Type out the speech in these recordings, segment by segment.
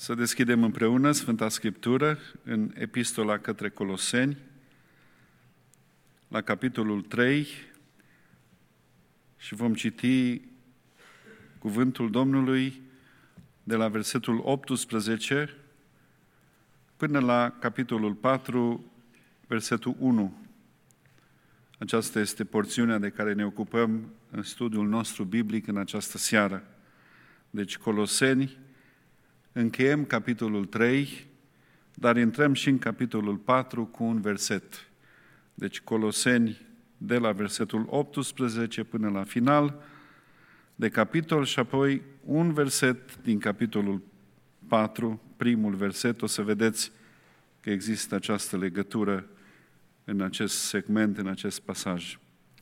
Să deschidem împreună Sfânta Scriptură în Epistola către Coloseni, la capitolul 3, și vom citi cuvântul Domnului de la versetul 18 până la capitolul 4, versetul 1. Aceasta este porțiunea de care ne ocupăm în studiul nostru biblic în această seară. Deci Coloseni, încheiem capitolul 3, dar intrăm și în capitolul 4 cu un verset. Deci Coloseni de la versetul 18 până la final de capitol și apoi un verset din capitolul 4, primul verset. O să vedeți că există această legătură în acest segment, în acest pasaj.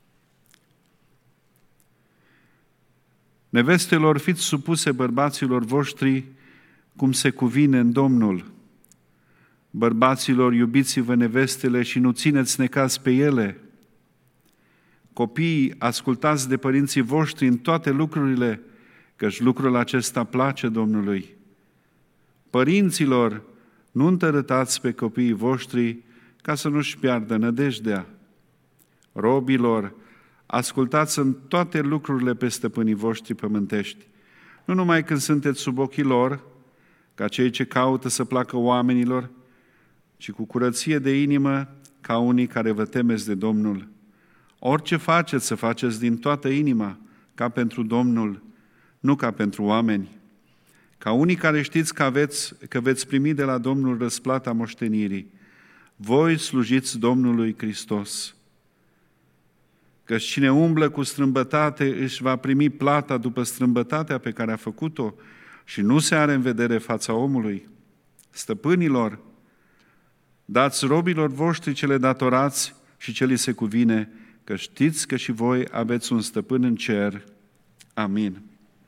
Nevestelor, fiți supuse bărbaților voștri cum se cuvine în Domnul. Bărbaților, iubiți-vă nevestele și nu țineți necaz pe ele. Copiii, ascultați de părinții voștri în toate lucrurile, căci lucrul acesta place Domnului. Părinților, nu întărâtați pe copiii voștri ca să nu-și piardă nădejdea. Robilor, ascultați în toate lucrurile pe stăpânii voștri pământești, nu numai când sunteți sub ochii lor, ca cei ce caută să placă oamenilor, ci cu curăție de inimă, ca unii care vă temeți de Domnul. Orice faceți, să faceți din toată inima, ca pentru Domnul, nu ca pentru oameni. Ca unii care știți că veți primi de la Domnul răsplata moștenirii. Voi slujiți Domnului Hristos. Căci cine umblă cu strâmbătate își va primi plata după strâmbătatea pe care a făcut-o și nu se are în vedere fața omului. Stăpânilor, dați robilor voștri ce le datorați și ce li se cuvine, că știți că și voi aveți un stăpân în cer. Amin.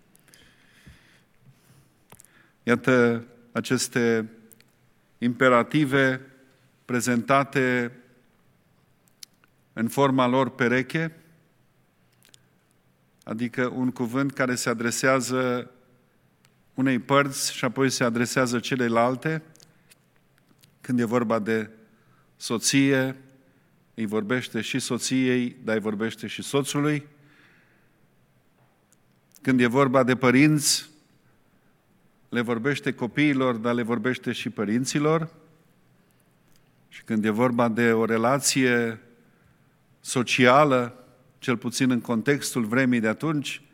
Iată aceste imperative prezentate în forma lor pereche, adică un cuvânt care se adresează unei părți și apoi se adresează celelalte. Când e vorba de soție, îi vorbește și soției, dar îi vorbește și soțului. Când e vorba de părinți, le vorbește copiilor, dar le vorbește și părinților. Și când e vorba de o relație socială, cel puțin în contextul vremii de atunci,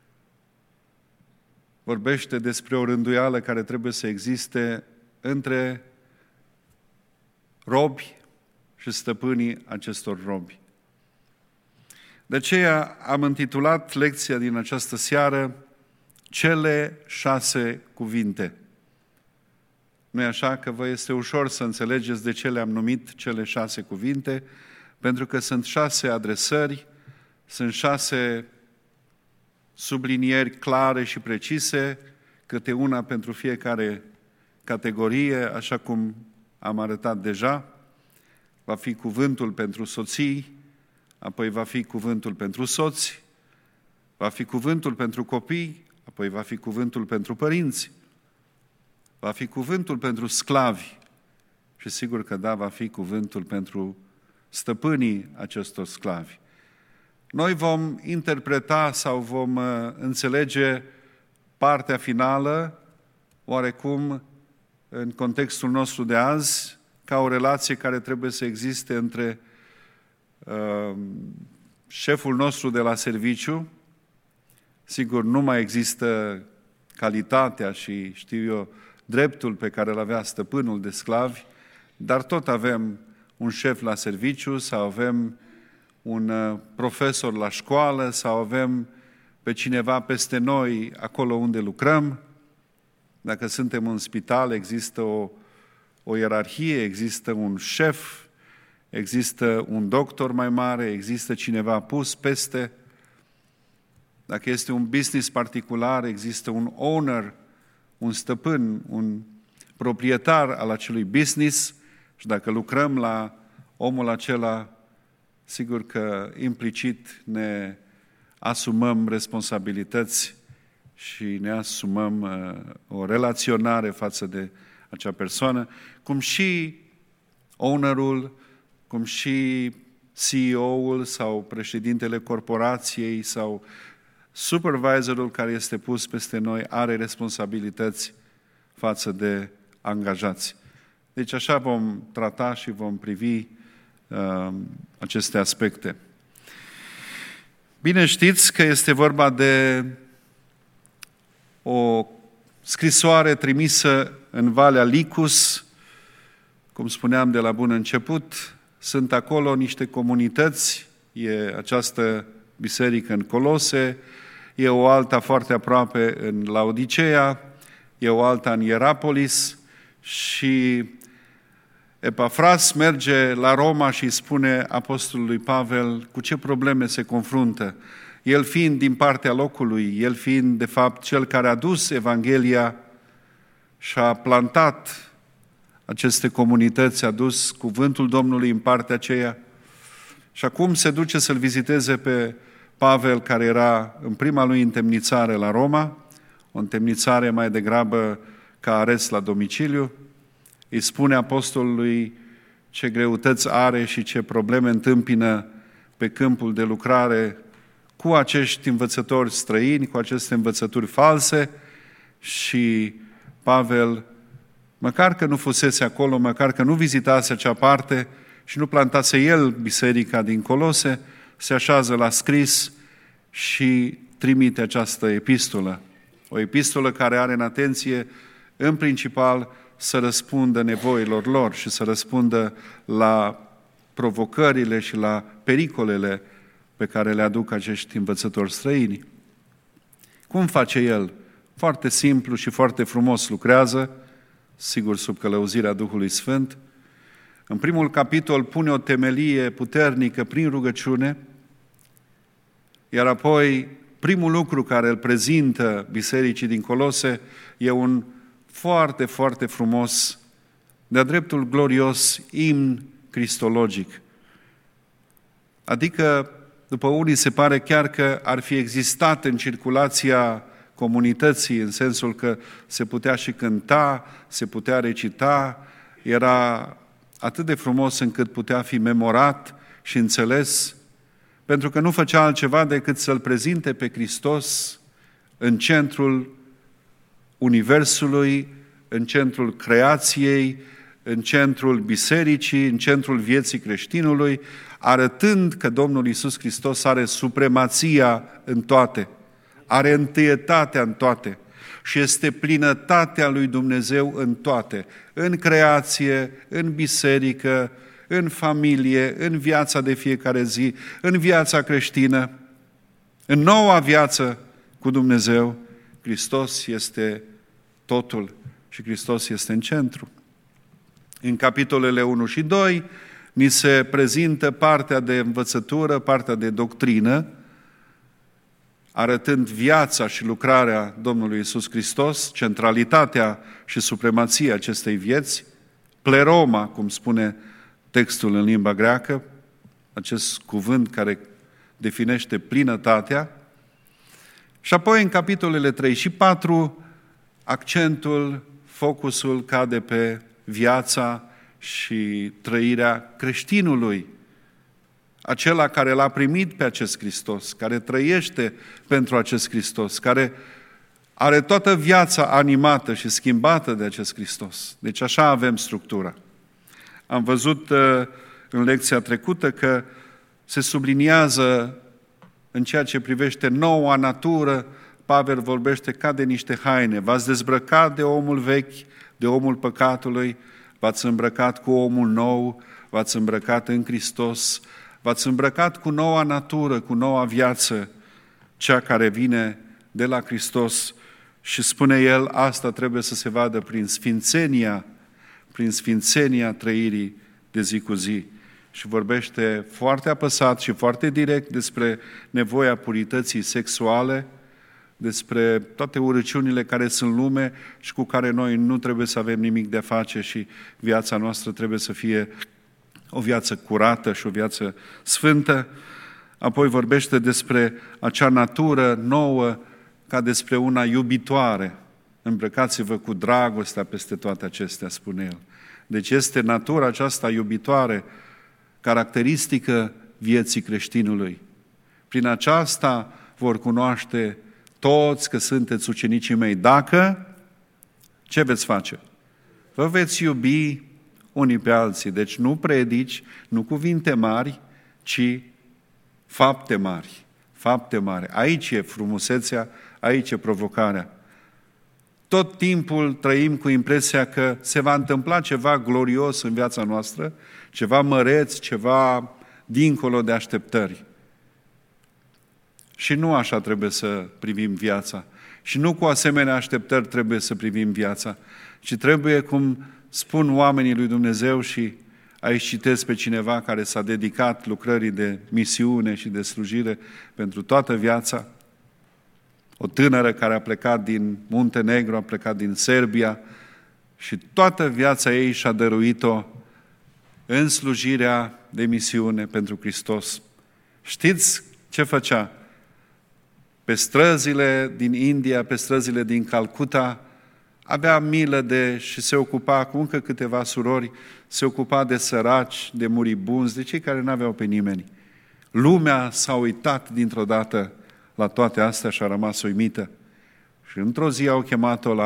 vorbește despre o rânduială care trebuie să existe între robi și stăpânii acestor robi. De aceea am intitulat lecția din această seară Cele 6 cuvinte. Nu-i așa că vă este ușor să înțelegeți de ce le-am numit cele 6 cuvinte? Pentru că sunt 6 adresări, sunt 6 sublinieri clare și precise, câte una pentru fiecare categorie, așa cum am arătat deja. Va fi cuvântul pentru soții, apoi va fi cuvântul pentru soți, va fi cuvântul pentru copii, apoi va fi cuvântul pentru părinți, va fi cuvântul pentru sclavi și sigur că da, va fi cuvântul pentru stăpânii acestor sclavi. Noi vom interpreta sau vom înțelege partea finală, oarecum în contextul nostru de azi, ca o relație care trebuie să existe între șeful nostru de la serviciu. Sigur, nu mai există calitatea și, știu eu, dreptul pe care îl avea stăpânul de sclavi, dar tot avem un șef la serviciu sau avem un profesor la școală sau avem pe cineva peste noi acolo unde lucrăm. Dacă suntem în spital, există o ierarhie, există un șef, există un doctor mai mare, există cineva pus peste. Dacă este un business particular, există un owner, un stăpân, un proprietar al acelui business și dacă lucrăm la omul acela, sigur că implicit ne asumăm responsabilități și ne asumăm o relaționare față de acea persoană, cum și ownerul, cum și CEO-ul sau președintele corporației sau supervisorul care este pus peste noi are responsabilități față de angajați. Deci așa vom trata și vom privi aceste aspecte. Bine știți că este vorba de o scrisoare trimisă în Valea Licus, cum spuneam de la bun început, sunt acolo niște comunități, e această biserică în Colose, e o alta foarte aproape în Laodicea, e o alta în Hierapolis și Epafras merge la Roma și îi spune apostolului Pavel cu ce probleme se confruntă. El fiind din partea locului, el fiind de fapt cel care a dus Evanghelia și a plantat aceste comunități, a dus cuvântul Domnului în partea aceea. Și acum se duce să-l viziteze pe Pavel, care era în prima lui întemnițare la Roma, o întemnițare mai degrabă ca arest la domiciliu. Îi spune apostolului ce greutăți are și ce probleme întâmpină pe câmpul de lucrare cu acești învățători străini, cu aceste învățături false și Pavel, măcar că nu fusese acolo, măcar că nu vizitase acea parte și nu plantase el biserica din Colose, se așează la scris și trimite această epistolă. O epistolă care are în atenție, în principal, să răspundă nevoilor lor și să răspundă la provocările și la pericolele pe care le aduc acești învățători străini. Cum face el? Foarte simplu și foarte frumos lucrează, sigur sub călăuzirea Duhului Sfânt. În primul capitol pune o temelie puternică prin rugăciune, iar apoi primul lucru care îl prezintă bisericii din Colose e un foarte, foarte frumos, de-a dreptul glorios imn cristologic. Adică, după unii se pare chiar că ar fi existat în circulația comunității, în sensul că se putea și cânta, se putea recita, era atât de frumos încât putea fi memorat și înțeles, pentru că nu făcea altceva decât să-L prezinte pe Hristos în centrul universului, în centrul creației, în centrul bisericii, în centrul vieții creștinului, arătând că Domnul Iisus Hristos are supremația în toate, are întâietatea în toate și este plinătatea lui Dumnezeu în toate, în creație, în biserică, în familie, în viața de fiecare zi, în viața creștină, în noua viață cu Dumnezeu. Hristos este totul și Hristos este în centru. În capitolele 1 și 2 ni se prezintă partea de învățătură, partea de doctrină, arătând viața și lucrarea Domnului Iisus Hristos, centralitatea și supremația acestei vieți, pleroma, cum spune textul în limba greacă, acest cuvânt care definește plinătatea. Și apoi în capitolele 3 și 4, accentul, focusul cade pe viața și trăirea creștinului, acela care l-a primit pe acest Hristos, care trăiește pentru acest Hristos, care are toată viața animată și schimbată de acest Hristos. Deci așa avem structura. Am văzut în lecția trecută că se subliniază în ceea ce privește noua natură, Pavel vorbește ca de niște haine. V-ați dezbrăcat de omul vechi, de omul păcatului, v-ați îmbrăcat cu omul nou, v-ați îmbrăcat în Hristos, v-ați îmbrăcat cu noua natură, cu noua viață, cea care vine de la Hristos. Și spune el, asta trebuie să se vadă prin sfințenia trăirii de zi cu zi. Și vorbește foarte apăsat și foarte direct despre nevoia purității sexuale, despre toate urăciunile care sunt în lume și cu care noi nu trebuie să avem nimic de a face și viața noastră trebuie să fie o viață curată și o viață sfântă. Apoi vorbește despre acea natură nouă ca despre una iubitoare. Îmbrăcați-vă cu dragostea peste toate acestea, spune el. Deci este natura aceasta iubitoare, caracteristică vieții creștinului. Prin aceasta vor cunoaște toți că sunteți ucenicii mei. Dacă, ce veți face? Vă veți iubi unii pe alții. Deci nu predici, nu cuvinte mari, ci fapte mari. Fapte mari. Aici e frumusețea, aici e provocarea. Tot timpul trăim cu impresia că se va întâmpla ceva glorios în viața noastră, ceva măreț, ceva dincolo de așteptări. Și nu așa trebuie să privim viața. Și nu cu asemenea așteptări trebuie să privim viața, ci trebuie, cum spun oamenii lui Dumnezeu, și aici citesc pe cineva care s-a dedicat lucrării de misiune și de slujire pentru toată viața, o tânără care a plecat din Muntenegru, a plecat din Serbia și toată viața ei și-a dăruit-o în slujirea de misiune pentru Hristos. Știți ce făcea? Pe străzile din India, pe străzile din Calcuta, avea milă și se ocupa cu încă câteva surori, se ocupa de săraci, de muribunzi, de cei care n-aveau pe nimeni. Lumea s-a uitat dintr-o dată la toate astea și a rămas uimită. Și într-o zi au chemat-o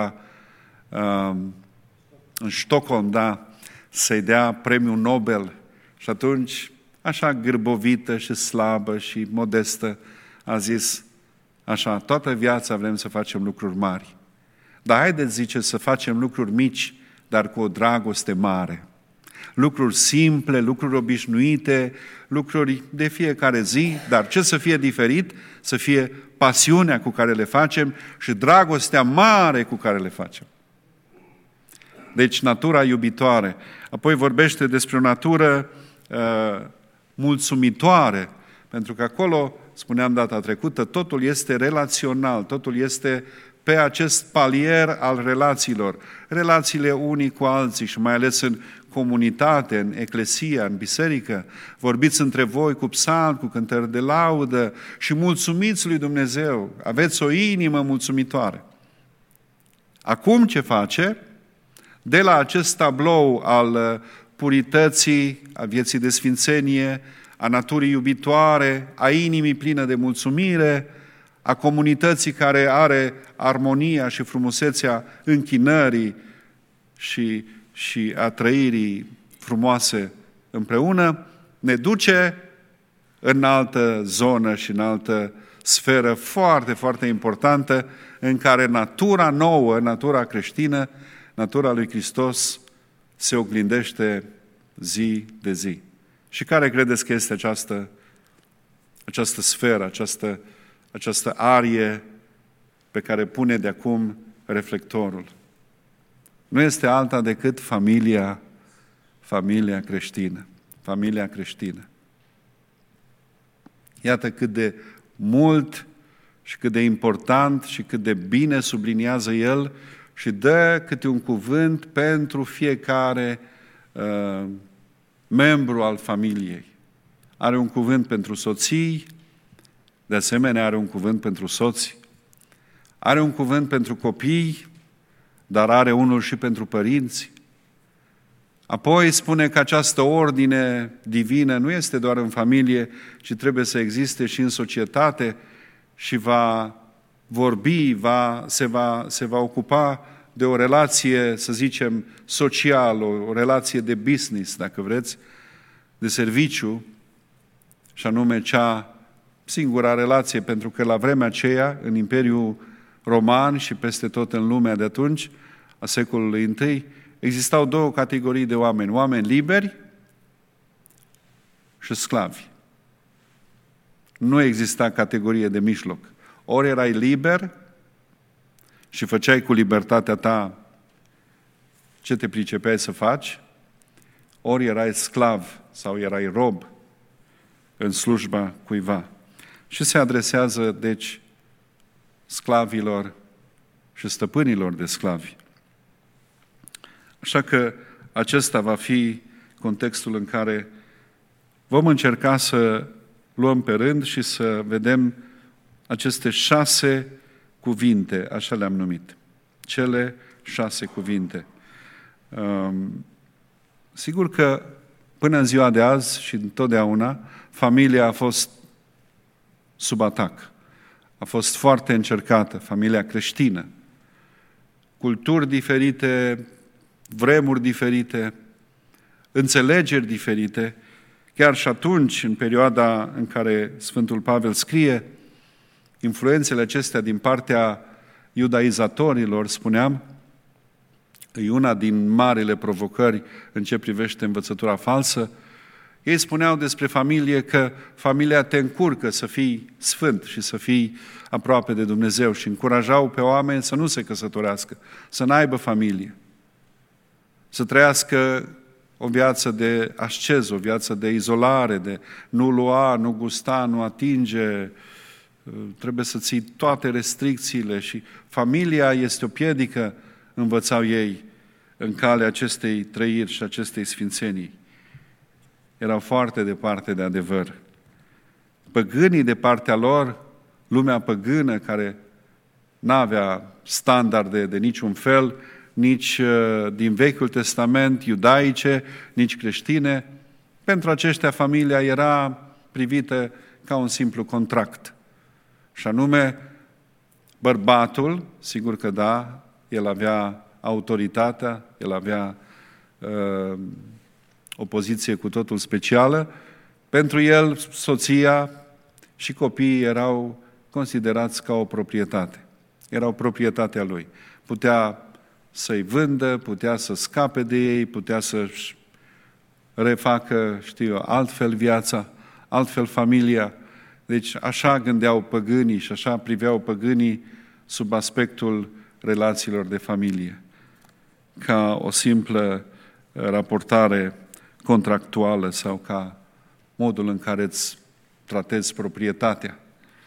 în Stockholm, să-i dea premiul Nobel. Și atunci, așa gârbovită și slabă și modestă, a zis așa: toată viața vrem să facem lucruri mari. Dar haideți, zice, să facem lucruri mici, dar cu o dragoste mare. Lucruri simple, lucruri obișnuite, lucruri de fiecare zi, dar ce să fie diferit? Să fie pasiunea cu care le facem și dragostea mare cu care le facem. Deci, natura iubitoare. Apoi vorbește despre o natură mulțumitoare, pentru că acolo, spuneam data trecută, totul este relațional, totul este pe acest palier al relațiilor. Relațiile unii cu alții și mai ales în comunitate, în eclesia, în biserică. Vorbiți între voi cu psalmi, cu cântări de laudă și mulțumiți lui Dumnezeu. Aveți o inimă mulțumitoare. Acum ce face? De la acest tablou al purității, a vieții de sfințenie, a naturii iubitoare, a inimii plină de mulțumire, a comunității care are armonia și frumusețea închinării și a trăirii frumoase împreună, ne duce în altă zonă și în altă sferă foarte, foarte importantă, în care natura nouă, natura creștină, natura lui Hristos se oglindește zi de zi. Și care credeți că este această sferă, această arie pe care pune de acum reflectorul? Nu este alta decât familia creștină. Familia creștină. Iată cât de mult și cât de important și cât de bine subliniază el și dă câte un cuvânt pentru fiecare membru al familiei. Are un cuvânt pentru soții, de asemenea are un cuvânt pentru soți, are un cuvânt pentru copii, dar are unul și pentru părinți. Apoi spune că această ordine divină nu este doar în familie, ci trebuie să existe și în societate și va vorbi, se va ocupa de o relație, să zicem, socială, o relație de business, dacă vreți, de serviciu, și anume singura relație, pentru că la vremea aceea, în Imperiul Roman și peste tot în lumea de atunci, a secolului I, existau două categorii de oameni: oameni liberi și sclavi. Nu exista categorie de mijloc. Ori erai liber și făceai cu libertatea ta ce te pricepeai să faci, ori erai sclav sau erai rob în slujba cuiva. Și se adresează, deci, sclavilor și stăpânilor de sclavi. Așa că acesta va fi contextul în care vom încerca să luăm pe rând și să vedem aceste 6 cuvinte, așa le-am numit. Cele 6 cuvinte. Sigur că până în ziua de azi și întotdeauna, familia a fost sub atac. A fost foarte încercată, familia creștină. Culturi diferite, vremuri diferite, înțelegeri diferite. Chiar și atunci, în perioada în care Sfântul Pavel scrie, influențele acestea din partea iudaizatorilor, spuneam, e una din marile provocări în ce privește învățătura falsă. Ei spuneau despre familie că familia te încurcă să fii sfânt și să fii aproape de Dumnezeu și încurajau pe oameni să nu se căsătorească, să n-aibă familie, să trăiască o viață de asceză, o viață de izolare, de nu lua, nu gusta, nu atinge, trebuie să ții toate restricțiile și familia este o piedică, învățau ei, în calea acestei trăiri și acestei sfințenii. Erau foarte departe de adevăr. Păgânii de partea lor, lumea păgână care n-avea standarde de niciun fel, nici din Vechiul Testament, iudaice, nici creștine, pentru aceștia familia era privită ca un simplu contract. Și anume, bărbatul, sigur că da, el avea autoritatea, el avea o poziție cu totul specială. Pentru el, soția și copiii erau considerați ca o proprietate. Erau proprietatea lui. Putea să-i vândă, putea să scape de ei, putea să-și refacă, altfel viața, altfel familia. Deci așa gândeau păgânii și așa priveau păgânii sub aspectul relațiilor de familie, ca o simplă raportare contractuală sau ca modul în care îți tratezi proprietatea.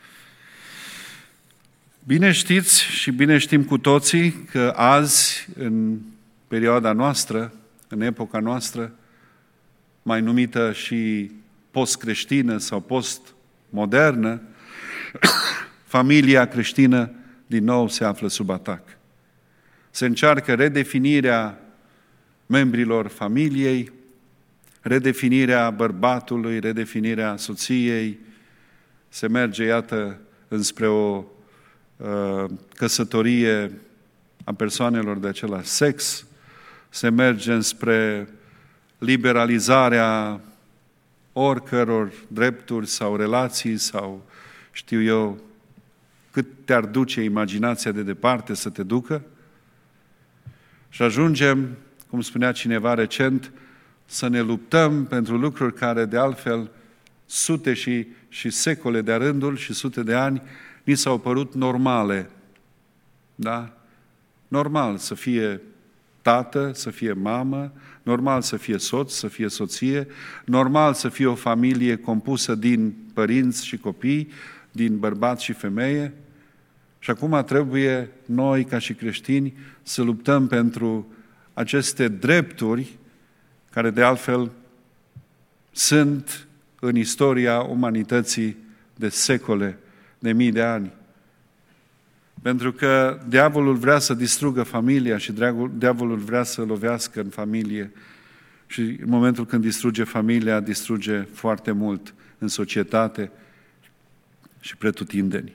Bine știți și bine știm cu toții că azi, în perioada noastră, în epoca noastră, mai numită și post-creștină sau post-modernă, familia creștină din nou se află sub atac. Se încearcă redefinirea membrilor familiei, redefinirea bărbatului, redefinirea soției, se merge, iată, înspre o căsătorie a persoanelor de același sex, se merge înspre liberalizarea oricăror drepturi sau relații sau, știu eu, cât te-ar duce imaginația de departe să te ducă. Și ajungem, cum spunea cineva recent, să ne luptăm pentru lucruri care de altfel sute și secole de-a rândul și sute de ani ni s-au părut normale. Da? Normal să fie tată, să fie mamă, normal să fie soț, să fie soție, normal să fie o familie compusă din părinți și copii, din bărbat și femeie. Și acum trebuie noi, ca și creștini, să luptăm pentru aceste drepturi care de altfel sunt în istoria umanității de secole, de mii de ani. Pentru că diavolul vrea să distrugă familia și diavolul vrea să lovească în familie. Și în momentul când distruge familia, distruge foarte mult în societate și pretutindeni.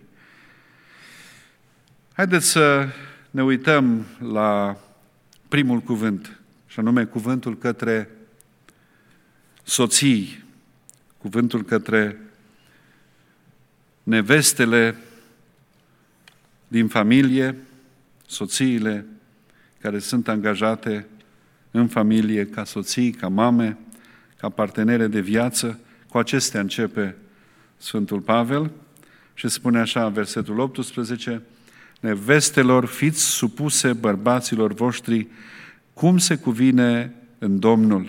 Haideți să ne uităm la primul cuvânt, și anume cuvântul către soții, cuvântul către nevestele din familie, soțiile care sunt angajate în familie ca soții, ca mame, ca partenere de viață. Cu acestea începe Sfântul Pavel și spune așa, versetul 18, nevestelor, fiți supuse bărbaților voștri cum se cuvine în Domnul.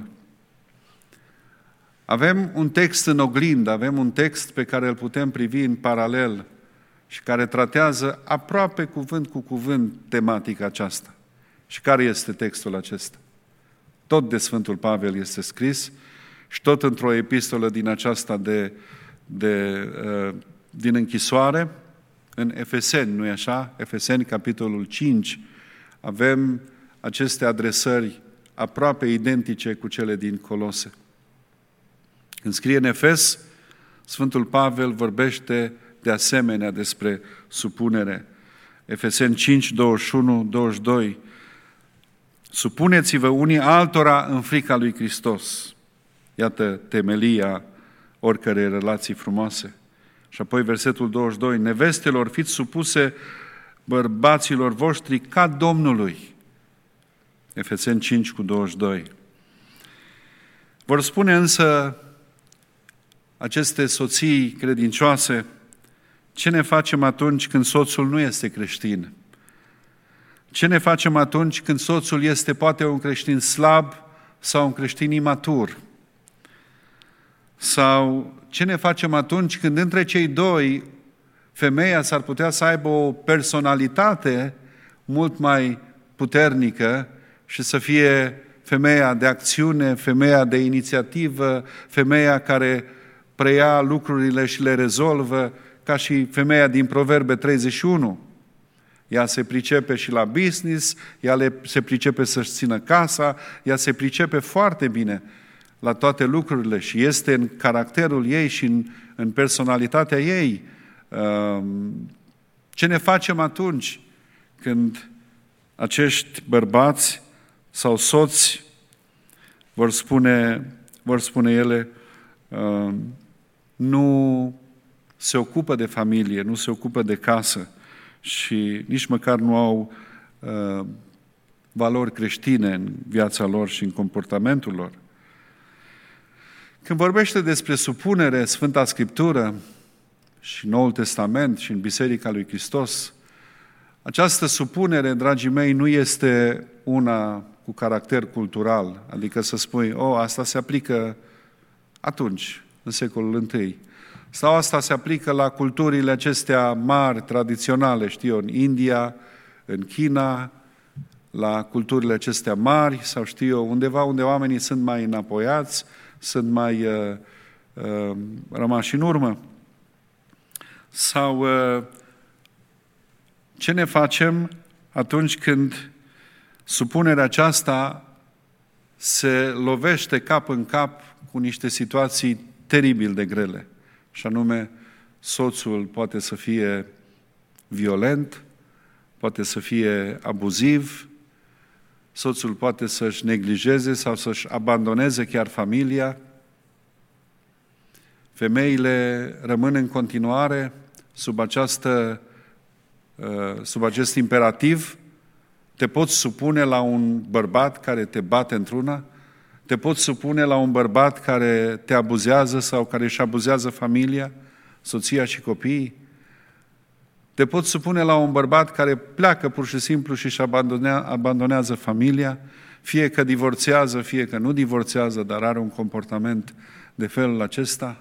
Avem un text în oglindă, avem un text pe care îl putem privi în paralel și care tratează aproape cuvânt cu cuvânt tematica aceasta. Și care este textul acesta? Tot de Sfântul Pavel este scris și tot într-o epistolă din aceasta din închisoare, în Efeseni, nu-i așa? Efeseni, capitolul 5, avem aceste adresări aproape identice cu cele din Colose. Când scrie în Efes, Sfântul Pavel vorbește de asemenea despre supunere. Efeseni 5, 21, 22. Supuneți-vă unii altora în frica lui Hristos. Iată temelia oricărei relații frumoase. Și apoi versetul 22. Nevestelor, fiți supuse bărbaților voștri ca Domnului. Efeseni 5 cu 22. Vor spune însă aceste soții credincioase, ce ne facem atunci când soțul nu este creștin? Ce ne facem atunci când soțul este poate un creștin slab sau un creștin imatur? Sau ce ne facem atunci când între cei doi femeia s-ar putea să aibă o personalitate mult mai puternică și să fie femeia de acțiune, femeia de inițiativă, femeia care preia lucrurile și le rezolvă, ca și femeia din Proverbe 31. Ea se pricepe și la business, se pricepe să-și țină casa, ea se pricepe foarte bine la toate lucrurile și este în caracterul ei și în personalitatea ei. Ce ne facem atunci când acești bărbați sau soți vor spune ele, nu se ocupă de familie, nu se ocupă de casă și nici măcar nu au valori creștine în viața lor și în comportamentul lor. Când vorbește despre supunere, Sfânta Scriptură și Noul Testament și în Biserica lui Hristos, această supunere, dragii mei, nu este una cu caracter cultural, adică să spui, asta se aplică atunci, în secolul I, sau asta se aplică la culturile acestea mari, tradiționale, în India, în China, la culturile acestea mari, sau undeva unde oamenii sunt mai înapoiați, sunt mai rămași în urmă. Sau ce ne facem atunci când supunerea aceasta se lovește cap în cap cu niște situații teribil de grele. Și anume, soțul poate să fie violent, poate să fie abuziv, soțul poate să-și neglijeze sau să-și abandoneze chiar familia. Femeile rămân în continuare sub acest imperativ. Te poți supune la un bărbat care te bate într-una? Te poți supune la un bărbat care te abuzează sau care își abuzează familia, soția și copiii? Te poți supune la un bărbat care pleacă pur și simplu și își abandonează familia, fie că divorțează, fie că nu divorțează, dar are un comportament de felul acesta?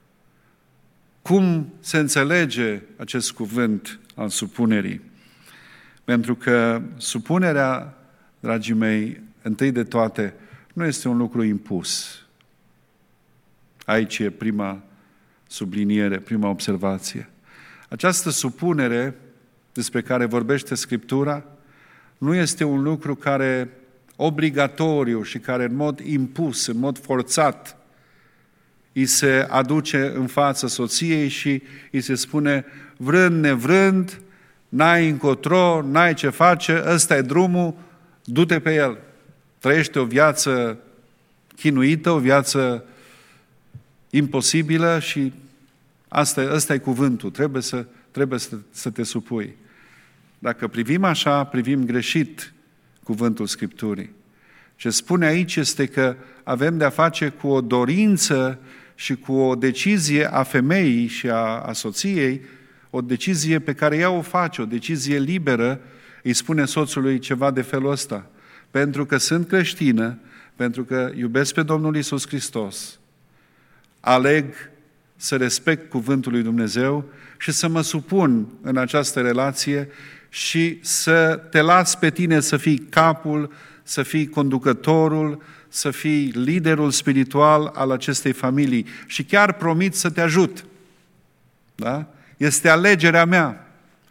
Cum se înțelege acest cuvânt al supunerii? Pentru că supunerea, dragii mei, întâi de toate, nu este un lucru impus. Aici e prima subliniere, prima observație. Această supunere despre care vorbește Scriptura nu este un lucru care obligatoriu și care în mod impus, în mod forțat, îi se aduce în față soției și îi se spune, vrând nevrând, n-ai încotro, n-ai ce face, ăsta e drumul, du-te pe el. Trăiește o viață chinuită, o viață imposibilă și ăsta e cuvântul, trebuie să te supui. Dacă privim așa, privim greșit cuvântul Scripturii. Ce spune aici este că avem de-a face cu o dorință și cu o decizie a femeii și a soției, o decizie pe care ea o face, o decizie liberă, îi spune soțului ceva de felul ăsta. Pentru că sunt creștină, pentru că iubesc pe Domnul Iisus Hristos, aleg să respect cuvântul lui Dumnezeu și să mă supun în această relație și să te las pe tine să fii capul, să fii conducătorul, să fii liderul spiritual al acestei familii și chiar promit să te ajut. Da? Este alegerea mea.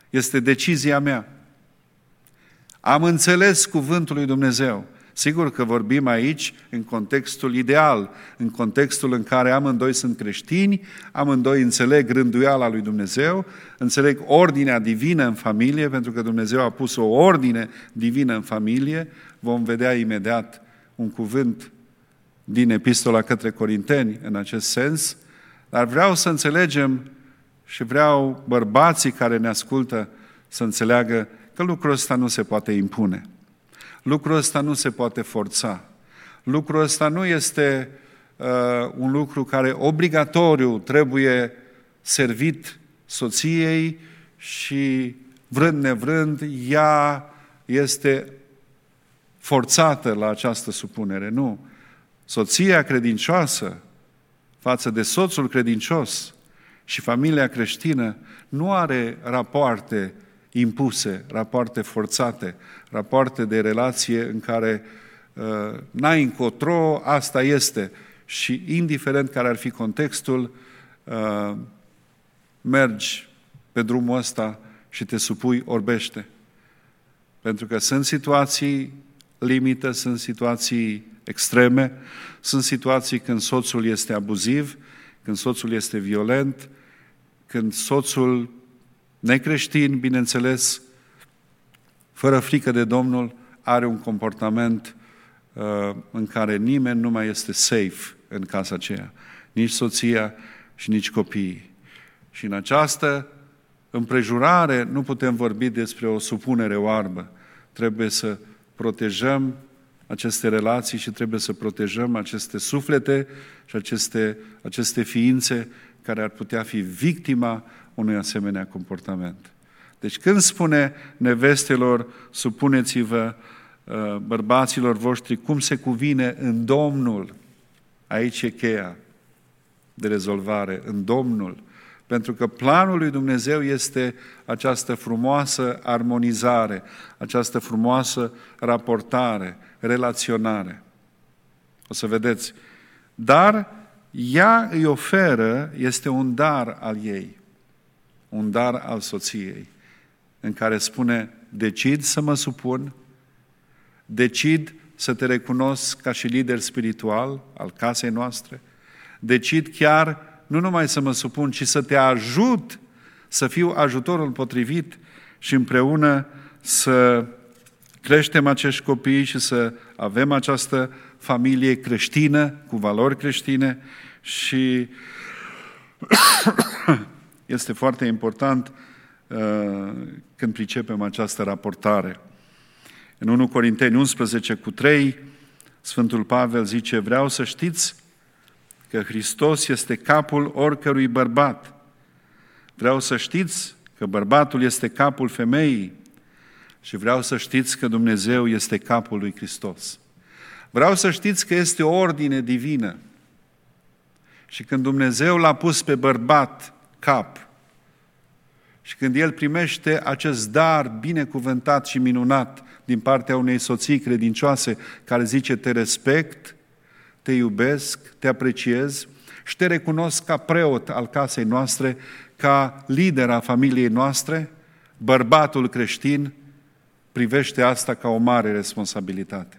Este decizia mea. Am înțeles cuvântul lui Dumnezeu. Sigur că vorbim aici în contextul ideal, în contextul în care amândoi sunt creștini, amândoi înțeleg rânduiala lui Dumnezeu, înțeleg ordinea divină în familie, pentru că Dumnezeu a pus o ordine divină în familie. Vom vedea imediat un cuvânt din Epistola către Corinteni în acest sens, dar vreau să înțelegem și vreau bărbații care ne ascultă să înțeleagă că lucrul ăsta nu se poate impune. Lucrul ăsta nu se poate forța. Lucrul ăsta nu este un lucru care obligatoriu trebuie servit soției și vrând nevrând ea este forțată la această supunere. Nu. Soția credincioasă față de soțul credincios și familia creștină nu are rapoarte impuse, rapoarte forțate, rapoarte de relație în care n-ai încotro, asta este. Și indiferent care ar fi contextul, mergi pe drumul ăsta și te supui orbește. Pentru că sunt situații limită, sunt situații extreme, sunt situații când soțul este abuziv, când soțul este violent, când soțul necreștin, bineînțeles, fără frică de Domnul, are un comportament în care nimeni nu mai este safe în casa aceea. Nici soția și nici copiii. Și în această împrejurare nu putem vorbi despre o supunere oarbă. Trebuie să protejăm aceste relații și trebuie să protejăm aceste suflete și aceste ființe care ar putea fi victima unui asemenea comportament. Deci când spune nevestelor, supuneți-vă bărbaților voștri cum se cuvine în Domnul, aici e cheia de rezolvare, în Domnul. Pentru că planul lui Dumnezeu este această frumoasă armonizare, această frumoasă raportare, relaționare. O să vedeți. Dar ea îi oferă, este un dar al ei, un dar al soției, în care spune, decid să mă supun, decid să te recunosc ca și lider spiritual al casei noastre, decid chiar nu numai să mă supun, ci să te ajut, să fiu ajutorul potrivit și împreună să creștem acești copii și să avem această familie creștină, cu valori creștine și este foarte important când pricepem această raportare. În 1 Corinteni 11:3, Sfântul Pavel zice, vreau să știți că Hristos este capul oricărui bărbat. Vreau să știți că bărbatul este capul femeii și vreau să știți că Dumnezeu este capul lui Hristos. Vreau să știți că este o ordine divină și când Dumnezeu l-a pus pe bărbat cap și când el primește acest dar binecuvântat și minunat din partea unei soții credincioase care zice te respect, te iubesc, te apreciez și te recunosc ca preot al casei noastre, ca lider a familiei noastre, bărbatul creștin privește asta ca o mare responsabilitate.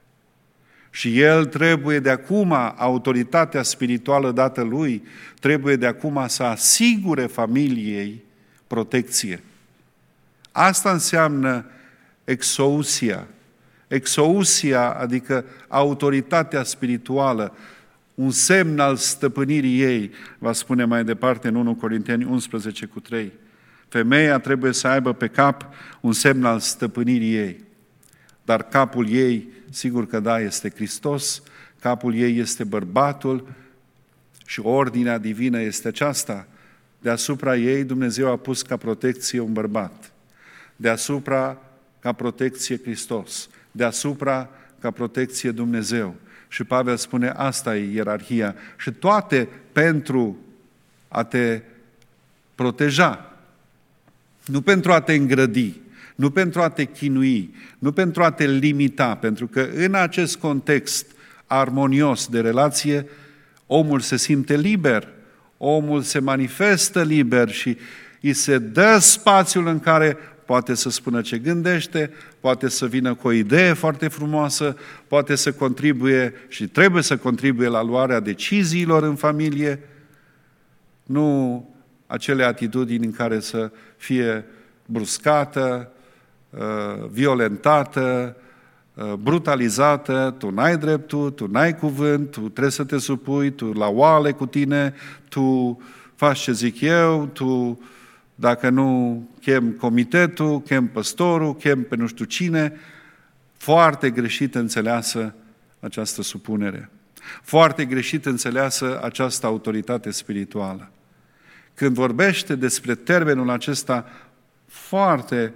Și el trebuie de acum, autoritatea spirituală dată lui, trebuie de acum să asigure familiei protecție. Asta înseamnă exousia. Exousia, adică autoritatea spirituală, un semn al stăpânirii ei, va spune mai departe în 1 Corinteni 11:3. Femeia trebuie să aibă pe cap un semn al stăpânirii ei. Dar capul ei, sigur că da, este Hristos, capul ei este bărbatul și ordinea divină este aceasta. Deasupra ei Dumnezeu a pus ca protecție un bărbat. Deasupra ca protecție Hristos. Deasupra ca protecție Dumnezeu. Și Pavel spune, asta e ierarhia. Și toate pentru a te proteja. Nu pentru a te îngrădi, nu pentru a te chinui, nu pentru a te limita, pentru că în acest context armonios de relație, omul se simte liber, omul se manifestă liber și îi se dă spațiul în care poate să spună ce gândește, poate să vină cu o idee foarte frumoasă, poate să contribuie și trebuie să contribuie la luarea deciziilor în familie, nu acele atitudini în care să fie bruscată, violentată, brutalizată, tu n-ai dreptul, tu n-ai cuvânt, tu trebuie să te supui, tu la oale cu tine, tu faci ce zic eu, tu dacă nu chem comitetul, chem păstorul, chem pe nu știu cine. Foarte greșit înțeleasă această supunere. Foarte greșit înțeleasă această autoritate spirituală. Când vorbește despre termenul acesta foarte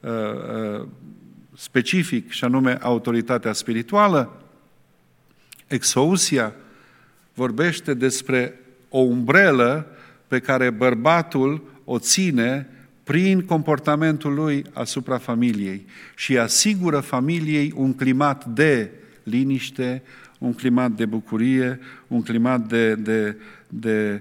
specific, și anume autoritatea spirituală, exousia vorbește despre o umbrelă pe care bărbatul o ține prin comportamentul lui asupra familiei și asigură familiei un climat de liniște, un climat de bucurie, un climat de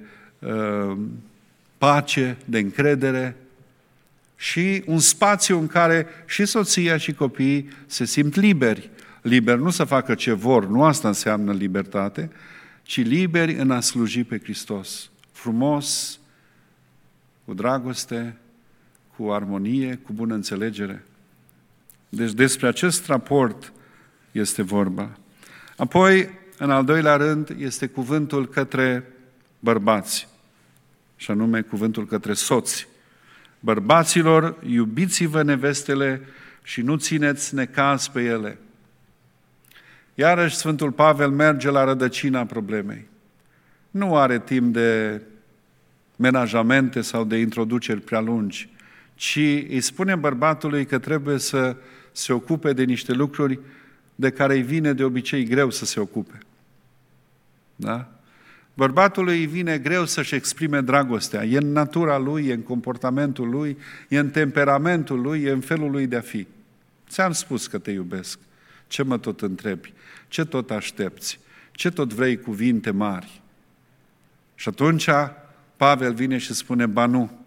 pace, de încredere și un spațiu în care și soția și copiii se simt liberi. Liberi nu să facă ce vor, nu asta înseamnă libertate, ci liberi în a sluji pe Hristos. Frumos, cu dragoste, cu armonie, cu bună înțelegere. Deci despre acest raport este vorba. Apoi, în al doilea rând, este cuvântul către bărbați, și anume cuvântul către soți. Bărbaților, iubiți-vă nevestele și nu țineți necaz pe ele. Iarăși Sfântul Pavel merge la rădăcina problemei. Nu are timp de menajamente sau de introduceri prea lungi, ci îi spune bărbatului că trebuie să se ocupe de niște lucruri de care îi vine de obicei greu să se ocupe. Da? Bărbatului îi vine greu să-și exprime dragostea. E în natura lui, e în comportamentul lui, e în temperamentul lui, e în felul lui de a fi. Ți-am spus că te iubesc. Ce mă tot întrebi? Ce tot aștepți? Ce tot vrei cuvinte mari? Și atunci Pavel vine și spune, ba nu,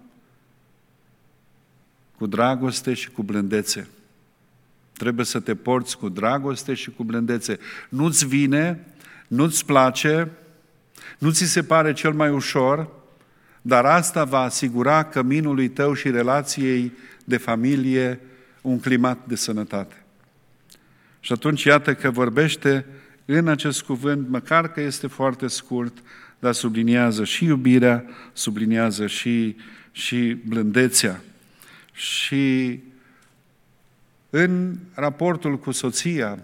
cu dragoste și cu blândețe. Trebuie să te porți cu dragoste și cu blândețe. Nu-ți vine, nu-ți place, nu ți se pare cel mai ușor, dar asta va asigura căminului tău și relației de familie un climat de sănătate. Și atunci iată că vorbește în acest cuvânt, măcar că este foarte scurt, dar subliniază și iubirea, subliniază și blândețea. Și în raportul cu soția,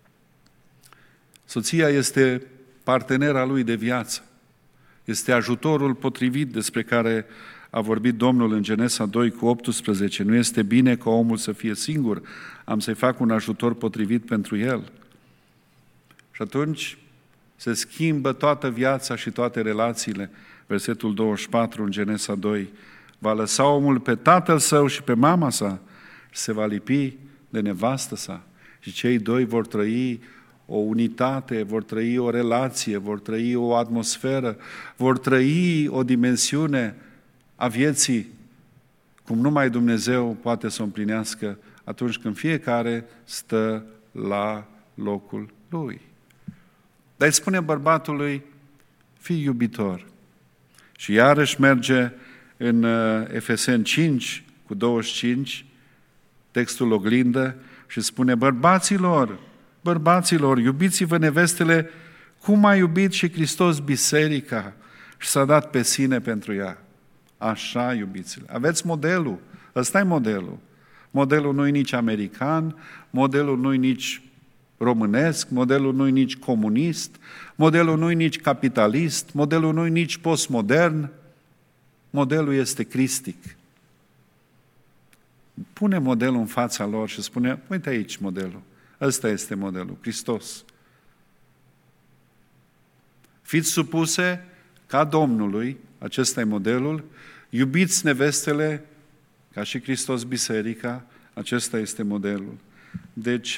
soția este partenera lui de viață. Este ajutorul potrivit despre care a vorbit Domnul în Genesa 2:18. Nu este bine ca omul să fie singur, am să-i fac un ajutor potrivit pentru el. Și atunci se schimbă toată viața și toate relațiile. Versetul 24 în Genesa 2. Va lăsa omul pe tatăl său și pe mama sa și se va lipi de nevastă sa. Și cei doi vor trăi o unitate, vor trăi o relație, vor trăi o atmosferă, vor trăi o dimensiune a vieții cum numai Dumnezeu poate să o împlinească atunci când fiecare stă la locul lui. Dar îi spune bărbatului, fii iubitor. Și iarăși merge în Efeseni 5:25, textul oglindă, și spune, bărbaților, iubiți-vă nevestele cum a iubit și Hristos biserica și s-a dat pe sine pentru ea. Așa, iubiți-le. Aveți modelul. Ăsta e modelul. Modelul nu-i nici american, modelul nu-i nici românesc, modelul nu-i nici comunist, modelul nu-i nici capitalist, modelul nu-i nici postmodern, modelul este cristic. Pune modelul în fața lor și spune, uite aici modelul, ăsta este modelul, Hristos. Fiți supuse ca Domnului, acesta e modelul, iubiți nevestele ca și Hristos biserica, acesta este modelul. Deci,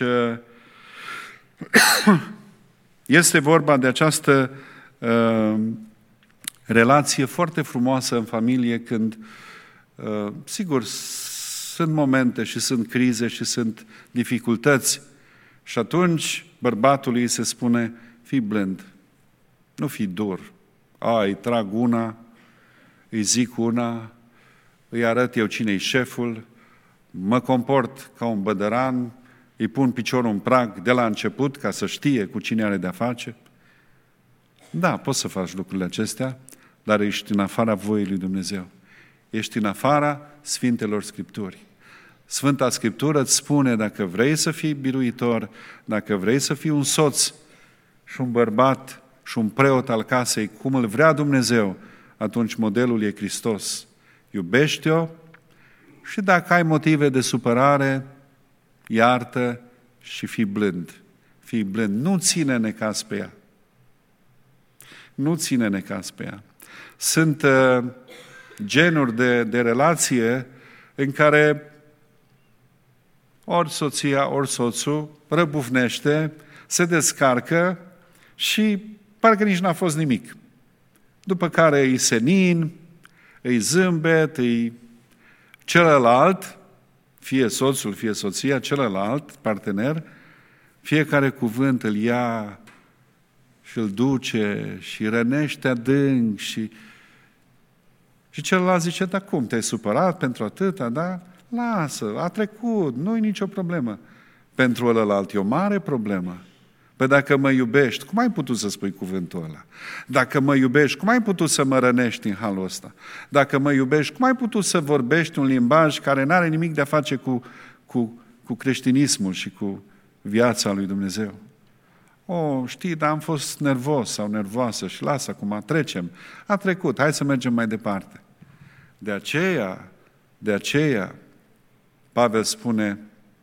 este vorba de această relație foarte frumoasă în familie când Sigur, sunt momente și sunt crize și sunt dificultăți și atunci bărbatului îi se spune, fii blând, nu fii dur. Îi trag una, îi zic una, îi arăt eu cine-i șeful, mă comport ca un bădăran, îi pun piciorul în prag de la început ca să știe cu cine are de-a face. Da, poți să faci lucrurile acestea, dar ești în afara voii lui Dumnezeu. Ești în afara Sfintelor Scripturi. Sfânta Scriptură îți spune, dacă vrei să fii biruitor, dacă vrei să fii un soț și un bărbat și un preot al casei, cum îl vrea Dumnezeu, atunci modelul e Hristos. Iubește-o și dacă ai motive de supărare, iartă și fii blând. Fii blând. Nu ține necaz pe ea. Nu ține necaz pe ea. Sunt genuri de relație în care ori soția, ori soțul răbufnește, se descarcă și parcă nici n-a fost nimic. După care îi senin, îi zâmbet, îi celălalt, fie soțul, fie soția, celălalt partener, fiecare cuvânt îl ia și îl duce și rănește adânc și celălalt zice, da cum, te-ai supărat pentru atâta, da? Lasă, a trecut, nu-i nicio problemă. Pentru ălălalt e o mare problemă. Păi dacă mă iubești, cum ai putut să spui cuvântul ăla? Dacă mă iubești, cum ai putut să mă rănești în halul ăsta? Dacă mă iubești, cum ai putut să vorbești un limbaj care n-are nimic de a face cu creștinismul și cu viața lui Dumnezeu? Știi, dar am fost nervos sau nervoasă și lasă acum, trecem. A trecut, hai să mergem mai departe. De aceea, Pavel spune,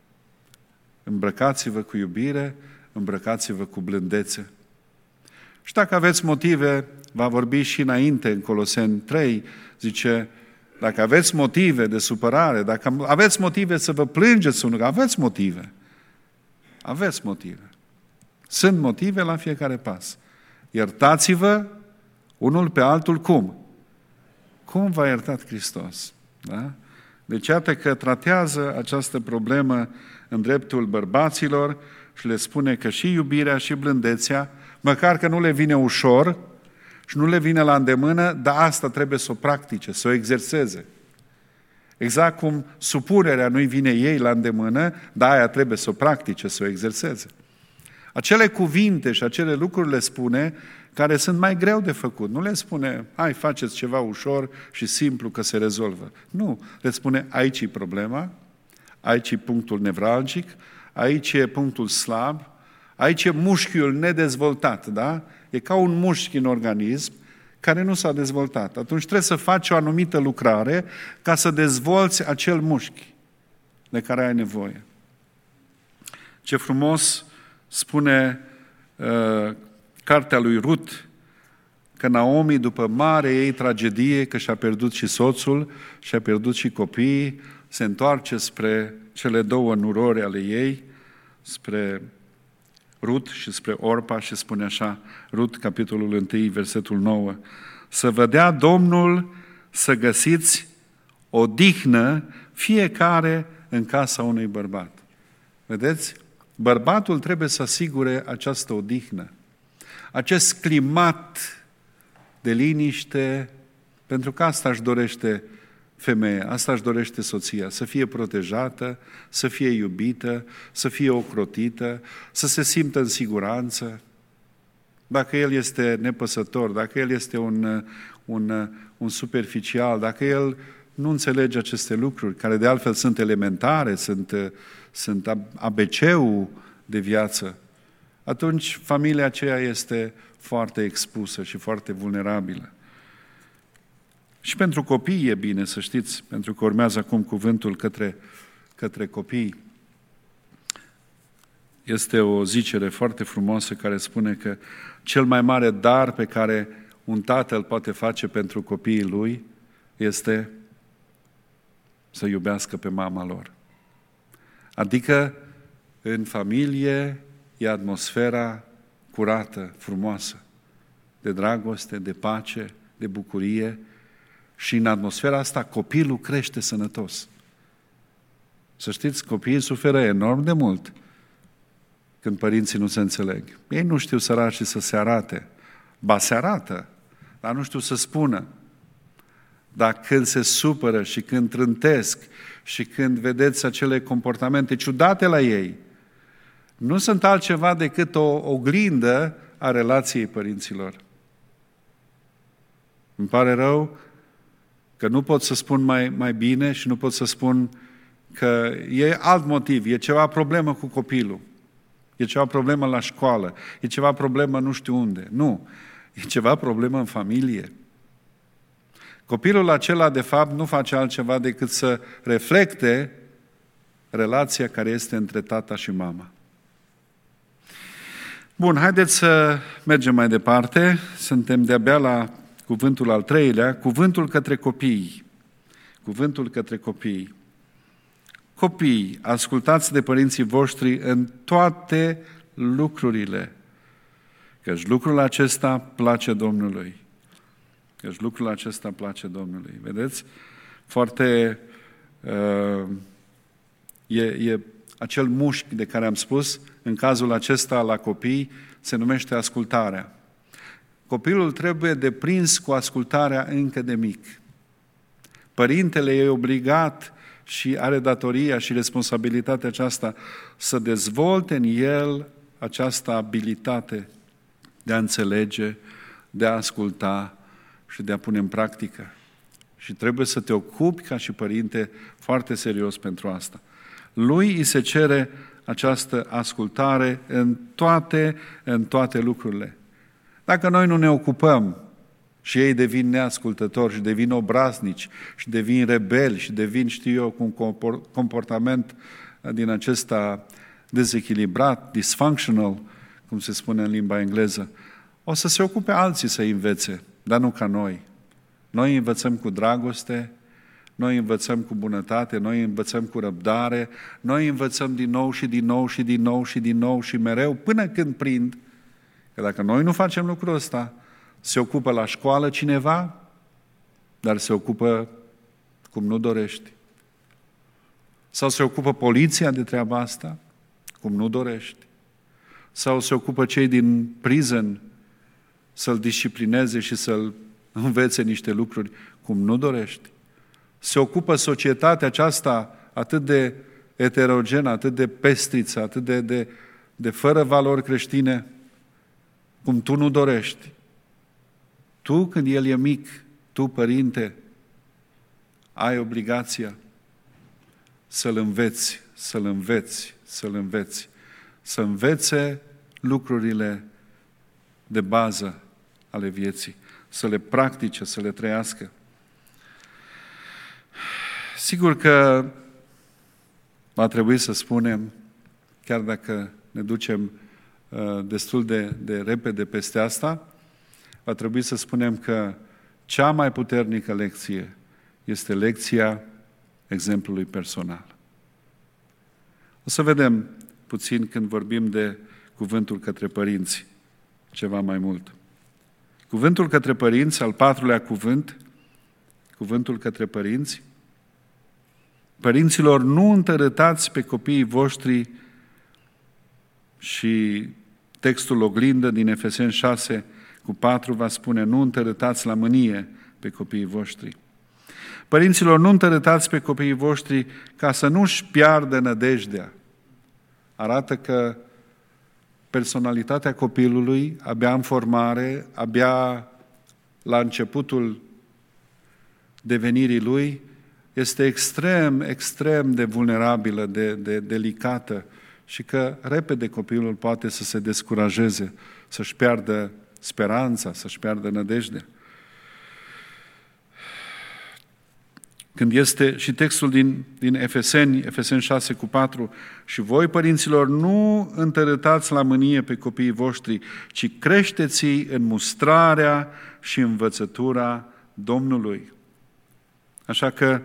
îmbrăcați-vă cu iubire, îmbrăcați-vă cu blândețe. Și dacă aveți motive, va vorbi și înainte în Coloseni 3, zice, dacă aveți motive de supărare, dacă aveți motive să vă plângeți unul, aveți motive. Aveți motive. Sunt motive la fiecare pas. Iertați-vă unul pe altul cum? Cum v-a iertat Hristos? Da? Deci iată că tratează această problemă în dreptul bărbaților și le spune că și iubirea și blândețea, măcar că nu le vine ușor și nu le vine la îndemână, dar asta trebuie să o practice, să o exerseze. Exact cum supunerea nu-i vine ei la îndemână, dar aia trebuie să o practice, să o exerseze. Acele cuvinte și acele lucruri le spune care sunt mai greu de făcut. Nu le spune, hai, faceți ceva ușor și simplu că se rezolvă. Nu, le spune, aici e problema, aici e punctul nevralgic, aici e punctul slab, aici e mușchiul nedezvoltat, da? E ca un mușchi în organism care nu s-a dezvoltat. Atunci trebuie să faci o anumită lucrare ca să dezvolți acel mușchi de care ai nevoie. Ce frumos spune cartea lui Rut, că Naomi, după mare ei tragedie, că și-a pierdut și soțul, și-a pierdut și copiii, se întoarce spre cele două nurori ale ei, spre Rut și spre Orpa și spune așa, Rut, capitolul 1, versetul 9, să vă dea Domnul să găsiți odihnă fiecare în casa unui bărbat. Vedeți? Bărbatul trebuie să asigure această odihnă, acest climat de liniște, pentru că asta își dorește femeia, asta își dorește soția, să fie protejată, să fie iubită, să fie ocrotită, să se simtă în siguranță. Dacă el este nepăsător, dacă el este un superficial, dacă el nu înțelege aceste lucruri, care de altfel sunt elementare, sunt ABC-ul de viață, atunci familia aceea este foarte expusă și foarte vulnerabilă. Și pentru copii e bine, să știți, pentru că urmează acum cuvântul către copii. Este o zicere foarte frumoasă care spune că cel mai mare dar pe care un tată îl poate face pentru copiii lui este să iubească pe mama lor. Adică în familie e atmosfera curată, frumoasă, de dragoste, de pace, de bucurie Și în atmosfera asta copilul crește sănătos. Să știți, copiii suferă enorm de mult când părinții nu se înțeleg. Ei nu știu săracii să se arate. Ba se arată, dar nu știu să spună. Dar când se supără și când trântesc și când vedeți acele comportamente ciudate la ei, nu sunt altceva decât o oglindă a relației părinților. Îmi pare rău că nu pot să spun mai bine și nu pot să spun că e alt motiv, e ceva problemă cu copilul, e ceva problemă la școală, e ceva problemă nu știu unde. Nu, e ceva problemă în familie. Copilul acela, de fapt, nu face altceva decât să reflecte relația care este între tata și mama. Bun, haideți să mergem mai departe. Suntem de-abia la cuvântul al treilea, cuvântul către copii. Cuvântul către copii. Copii, ascultați de părinții voștri în toate lucrurile, căci lucrul acesta place Domnului. Căci lucrul acesta place Domnului. Vedeți? Foarte e acel mușchi de care am spus, în cazul acesta la copii, se numește ascultarea. Copilul trebuie deprins cu ascultarea încă de mic. Părintele e obligat și are datoria și responsabilitatea aceasta să dezvolte în el această abilitate de a înțelege, de a asculta și de a pune în practică. Și trebuie să te ocupi ca și părinte foarte serios pentru asta. Lui îi se cere această ascultare în toate lucrurile. Dacă noi nu ne ocupăm și ei devin neascultători și devin obraznici și devin rebeli și devin, știu eu, cu un comportament din acesta dezechilibrat, dysfunctional, cum se spune în limba engleză, o să se ocupe alții să învețe, dar nu ca noi. Noi învățăm cu dragoste, noi învățăm cu bunătate, noi învățăm cu răbdare, noi învățăm din nou și din nou și din nou și din nou și mereu, până când prind că dacă noi nu facem lucrul ăsta, se ocupă la școală cineva, dar se ocupă cum nu dorești. Sau se ocupă poliția de treaba asta, cum nu dorești. Sau se ocupă cei din prison să-l disciplineze și să-l învețe niște lucruri cum nu dorești. Se ocupă societatea aceasta atât de heterogenă, atât de pestriță, atât de fără valori creștine, cum tu nu dorești. Tu, când el e mic, tu, părinte, ai obligația să-l înveți, să-l înveți, să-l înveți, să învețe lucrurile de bază ale vieții, să le practice, să le trăiască. Sigur că va trebui să spunem, chiar dacă ne ducem destul de repede peste asta, va trebui să spunem că cea mai puternică lecție este lecția exemplului personal. O să vedem puțin când vorbim de cuvântul către părinți, ceva mai mult. Cuvântul către părinți, al patrulea cuvânt, cuvântul către părinți. Părinților, nu întărâtați pe copiii voștri, și textul oglindă din Efeseni 6:4 va spune, nu întărâtați la mânie pe copiii voștri. Părinților, nu întărâtați pe copiii voștri ca să nu-și piardă nădejdea. Arată că personalitatea copilului, abia în formare, abia la începutul devenirii lui, este extrem de vulnerabilă, de delicată și că repede copilul poate să se descurajeze, să-și piardă speranța, să-și piardă nădejdea. Când este și textul din Efeseni 6:4, și voi, părinților, nu întărâtați la mânie pe copiii voștri, ci creșteți-i în mustrarea și învățătura Domnului. Așa că,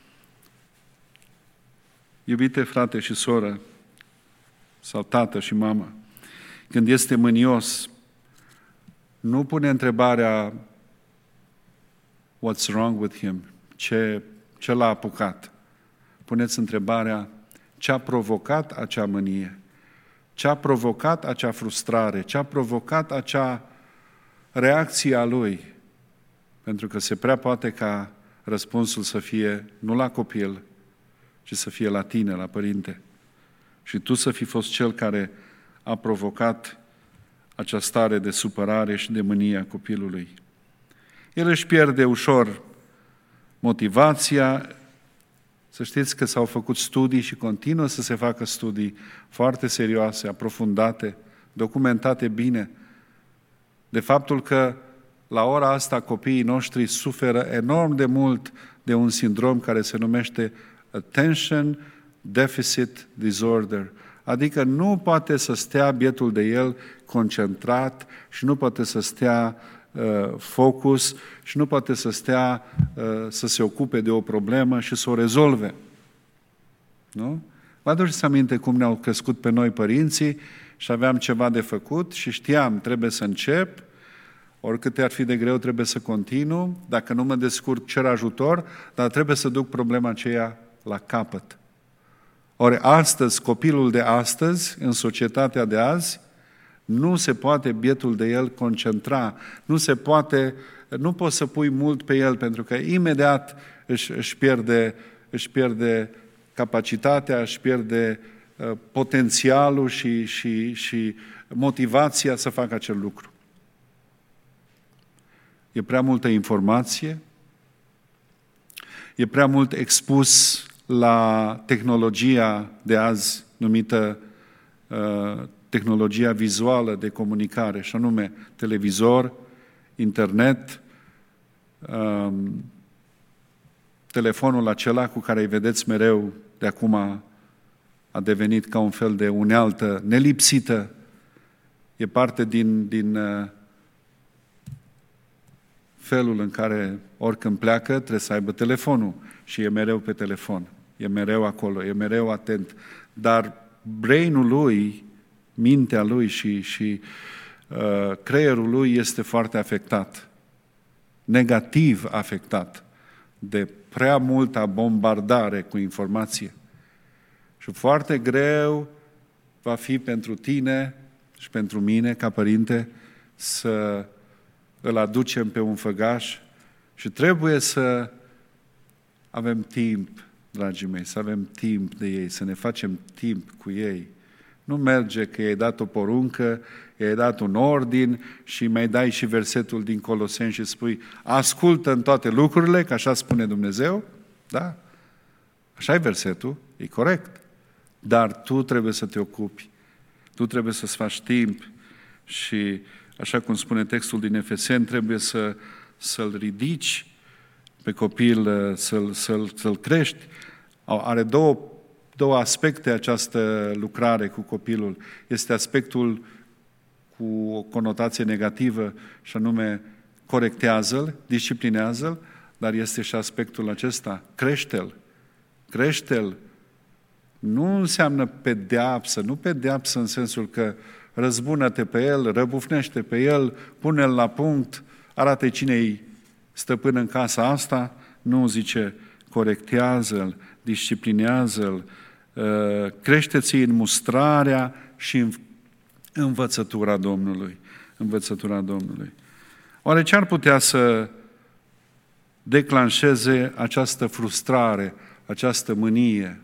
iubite frate și soră, sau tată și mamă, când este mânios, nu pune întrebarea what's wrong with him, ce l-a apucat. Puneți întrebarea, ce a provocat acea mânie? Ce a provocat acea frustrare? Ce a provocat acea reacție a lui? Pentru că se prea poate ca răspunsul să fie nu la copil, ci să fie la tine, la părinte. Și tu să fi fost cel care a provocat acea stare de supărare și de mânie a copilului. El își pierde ușor motivația. Să știți că s-au făcut studii și continuă să se facă studii foarte serioase, aprofundate, documentate bine, de faptul că la ora asta copiii noștri suferă enorm de mult de un sindrom care se numește Attention Deficit Disorder, adică nu poate să stea bietul de el concentrat și nu poate să stea focus și nu poate să stea să se ocupe de o problemă și să o rezolve. Nu? Vă aduceți aminte cum ne-au crescut pe noi părinții și aveam ceva de făcut și știam, trebuie să încep, oricât ar fi de greu trebuie să continu, dacă nu mă descurc cer ajutor, dar trebuie să duc problema aceea la capăt. Ori astăzi, copilul de astăzi, în societatea de azi, nu se poate bietul de el concentra, nu poți să pui mult pe el, pentru că imediat își pierde capacitatea, își pierde potențialul și motivația să facă acel lucru. E prea multă informație, e prea mult expus la tehnologia de azi numită tehnologia vizuală de comunicare, și anume televizor, internet, telefonul acela cu care îi vedeți mereu de acum a devenit ca un fel de unealtă nelipsită, e parte din felul în care oricând pleacă trebuie să aibă telefonul și e mereu pe telefon, e mereu acolo, e mereu atent, dar brainul lui, mintea lui și creierul lui este foarte afectat, negativ afectat de prea multă bombardare cu informație. Și foarte greu va fi pentru tine și pentru mine, ca părinte, să îl aducem pe un făgaș și trebuie să avem timp, dragii mei, să avem timp de ei, să ne facem timp cu ei. Nu merge că i-ai dat o poruncă, i-ai dat un ordin și mai dai și versetul din Coloseni și spui ascultă în toate lucrurile, că așa spune Dumnezeu, da? Așa e versetul, e corect. Dar tu trebuie să te ocupi, tu trebuie să-ți faci timp și, așa cum spune textul din Efeseni, trebuie să-l ridici pe copil, să-l crești. Are două aspecte această lucrare cu copilul. Este aspectul cu o conotație negativă și anume corectează-l, disciplinează-l, dar este și aspectul acesta, crește-l. Crește-l nu înseamnă pedeapsă, nu pedeapsă în sensul că răzbună-te pe el, răbufnește pe el, pune-l la punct, arată cine-i stăpân în casa asta, nu, zice, corectează-l, disciplinează-l, crește-ți în mustrarea și în învățătura Domnului. Învățătura Domnului. Oare ce ar putea să declanșeze această frustrare, această mânie,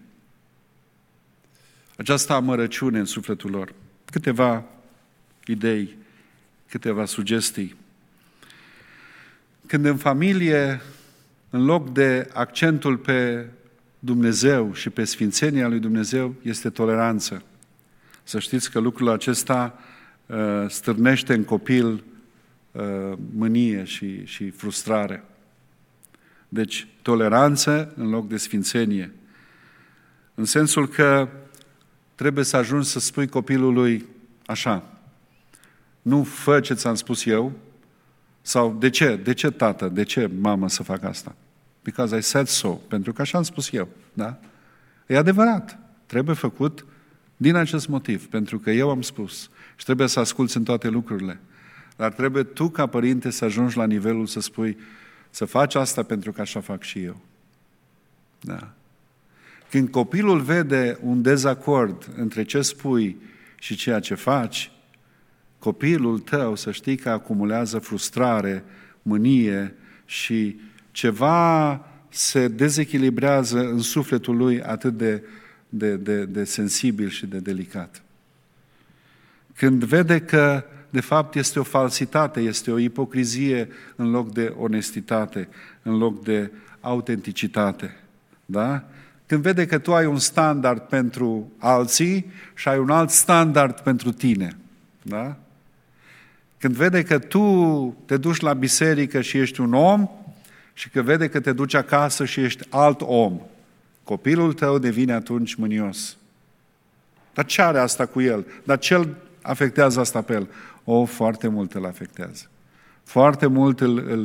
această amărăciune în sufletul lor? Câteva idei, câteva sugestii. Când în familie, în loc de accentul pe Dumnezeu și pe sfințenia lui Dumnezeu, este toleranță. Să știți că lucrul acesta stârnește în copil mânie și frustrare. Deci, toleranță în loc de sfințenie. În sensul că trebuie să ajungi să spui copilului așa, nu fă ce ți-am spus eu, sau de ce? De ce tată? De ce mamă să fac asta? Because I said so. Pentru că așa am spus eu. Da? E adevărat. Trebuie făcut din acest motiv. Pentru că eu am spus. Și trebuie să asculți în toate lucrurile. Dar trebuie tu, ca părinte, să ajungi la nivelul să spui Să faci asta pentru că așa fac și eu. Da. Când copilul vede un dezacord între ce spui și ceea ce faci, copilul tău, să știi că acumulează frustrare, mânie și ceva se dezechilibrează în sufletul lui atât de sensibil și de delicat. Când vede că, de fapt, este o falsitate, este o ipocrizie în loc de onestitate, în loc de autenticitate. Da? Când vede că tu ai un standard pentru alții și ai un alt standard pentru tine. Da? Când vede că tu te duci la biserică și ești un om și că vede că te duci acasă și ești alt om, copilul tău devine atunci mânios. Dar ce are asta cu el? Dar ce îl afectează asta pe el? Foarte mult îl afectează. Foarte mult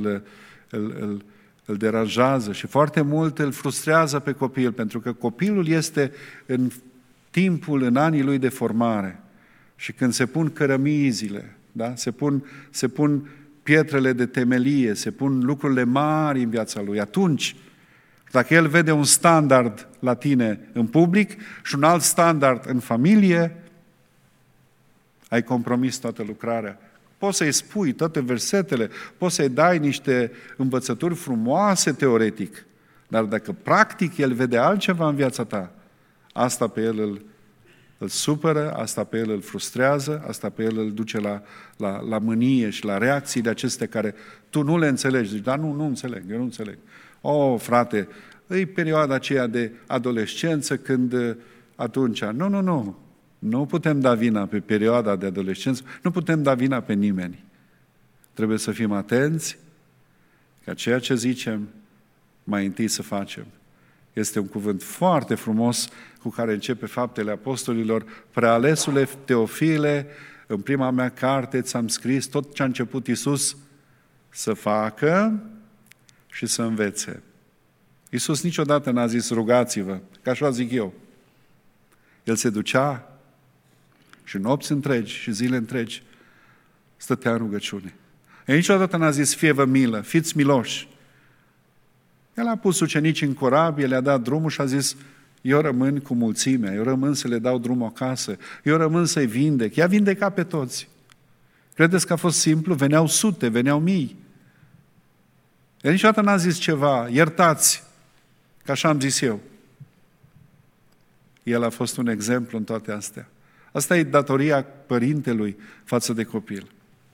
îl deranjează și foarte mult îl frustrează pe copil, pentru că copilul este în timpul, în anii lui de formare. Și când se pun cărămizile, da? se pun pietrele de temelie, se pun lucrurile mari în viața lui, atunci, dacă el vede un standard la tine în public și un alt standard în familie, ai compromis toată lucrarea. Poți să-i spui toate versetele, poți să-i dai niște învățături frumoase teoretic, dar dacă practic el vede altceva în viața ta, asta pe el îl supără, asta pe el îl frustrează, asta pe el îl duce la mânie și la reacțiile acestea care tu nu le înțelegi. Zici, dar nu înțeleg, eu nu înțeleg. Frate, e perioada aceea de adolescență când atunci, nu putem da vina pe perioada de adolescență, nu putem da vina pe nimeni. Trebuie să fim atenți ca ceea ce zicem mai întâi să facem. Este un cuvânt foarte frumos cu care începe Faptele Apostolilor. Prealesule Teofile, în prima mea carte ți-am scris tot ce a început Iisus să facă și să învețe. Iisus niciodată n-a zis rugați-vă, că așa zic eu. El se ducea și nopți întregi și zile întregi stătea în rugăciune. El niciodată n-a zis fie-vă milă, fiți miloși. El a pus ucenicii în corabie, le-a dat drumul și a zis eu rămân cu mulțimea, eu rămân să le dau drumul acasă, eu rămân să-i vindec. I-a vindecat pe toți. Credeți că a fost simplu? Veneau sute, veneau mii. El niciodată n-a zis ceva, iertați, că așa am zis eu. El a fost un exemplu în toate astea. Asta e datoria părintelui față de copil.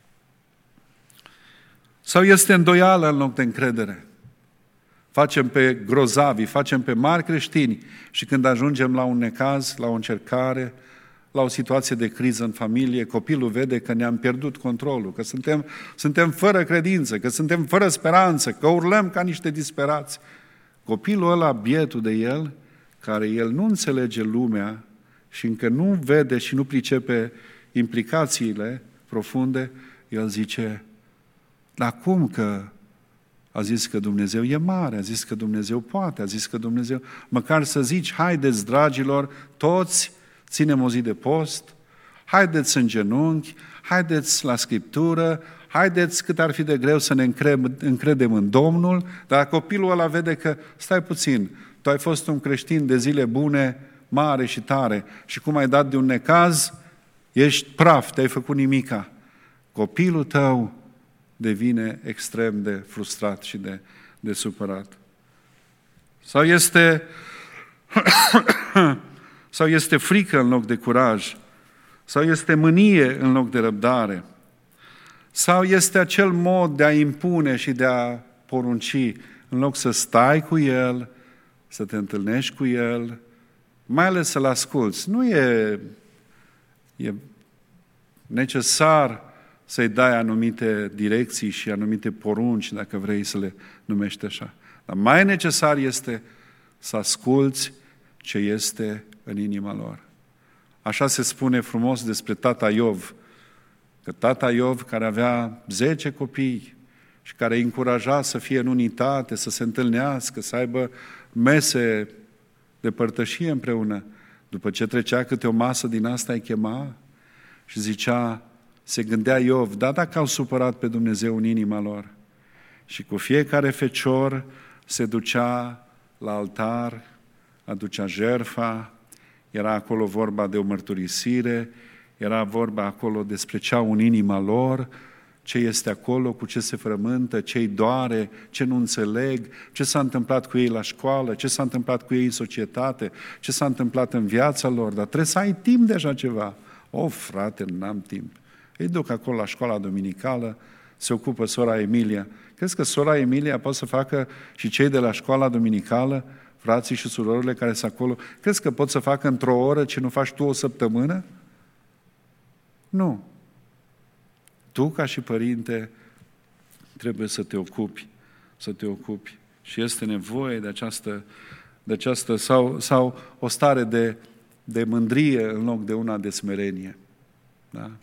Sau este îndoială în loc de încredere? Facem pe grozavi, facem pe mari creștini și când ajungem la un necaz, la o încercare, la o situație de criză în familie, copilul vede că ne-am pierdut controlul, că suntem fără credință, că suntem fără speranță, că urlăm ca niște disperați. Copilul ăla, bietul de el, care el nu înțelege lumea și încă nu vede și nu pricepe implicațiile profunde, el zice, dar cum că a zis că Dumnezeu e mare, a zis că Dumnezeu poate, a zis că Dumnezeu... Măcar să zici, haideți, dragilor, toți ținem o zi de post, haideți în genunchi, haideți la Scriptură, haideți cât ar fi de greu să ne încredem în Domnul, dar copilul ăla vede că, stai puțin, tu ai fost un creștin de zile bune, mare și tare, și cum ai dat de un necaz, ești praf, te-ai făcut nimica. Copilul tău devine extrem de frustrat și de supărat. Sau este frică în loc de curaj, sau este mânie în loc de răbdare, sau este acel mod de a impune și de a porunci, în loc să stai cu el, să te întâlnești cu el, mai ales să-l asculți. Nu e necesar să-i dai anumite direcții și anumite porunci, dacă vrei să le numești așa. Dar mai necesar este să asculți ce este în inima lor. Așa se spune frumos despre tata Iov, că tata Iov, care avea 10 copii și care îi încuraja să fie în unitate, să se întâlnească, să aibă mese de părtășie împreună, după ce trecea câte o masă din asta, îi chema și zicea, se gândea Iov, da, dacă au supărat pe Dumnezeu în inima lor. Și cu fiecare fecior se ducea la altar, aducea jertfa, era acolo vorba de o mărturisire, era vorba acolo despre ce au în inima lor, ce este acolo, cu ce se frământă, ce-i doare, ce nu înțeleg, ce s-a întâmplat cu ei la școală, ce s-a întâmplat cu ei în societate, ce s-a întâmplat în viața lor, dar trebuie să ai timp de așa ceva. Frate, n-am timp. Îi duc acolo la școala dominicală, se ocupă sora Emilia. Crezi că sora Emilia poate să facă și cei de la școala dominicală, frații și surorile care sunt acolo, crezi că pot să facă într-o oră ce nu faci tu o săptămână? Nu. Tu, ca și părinte, trebuie să te ocupi. Și este nevoie de această sau o stare de mândrie în loc de una de smerenie. Da?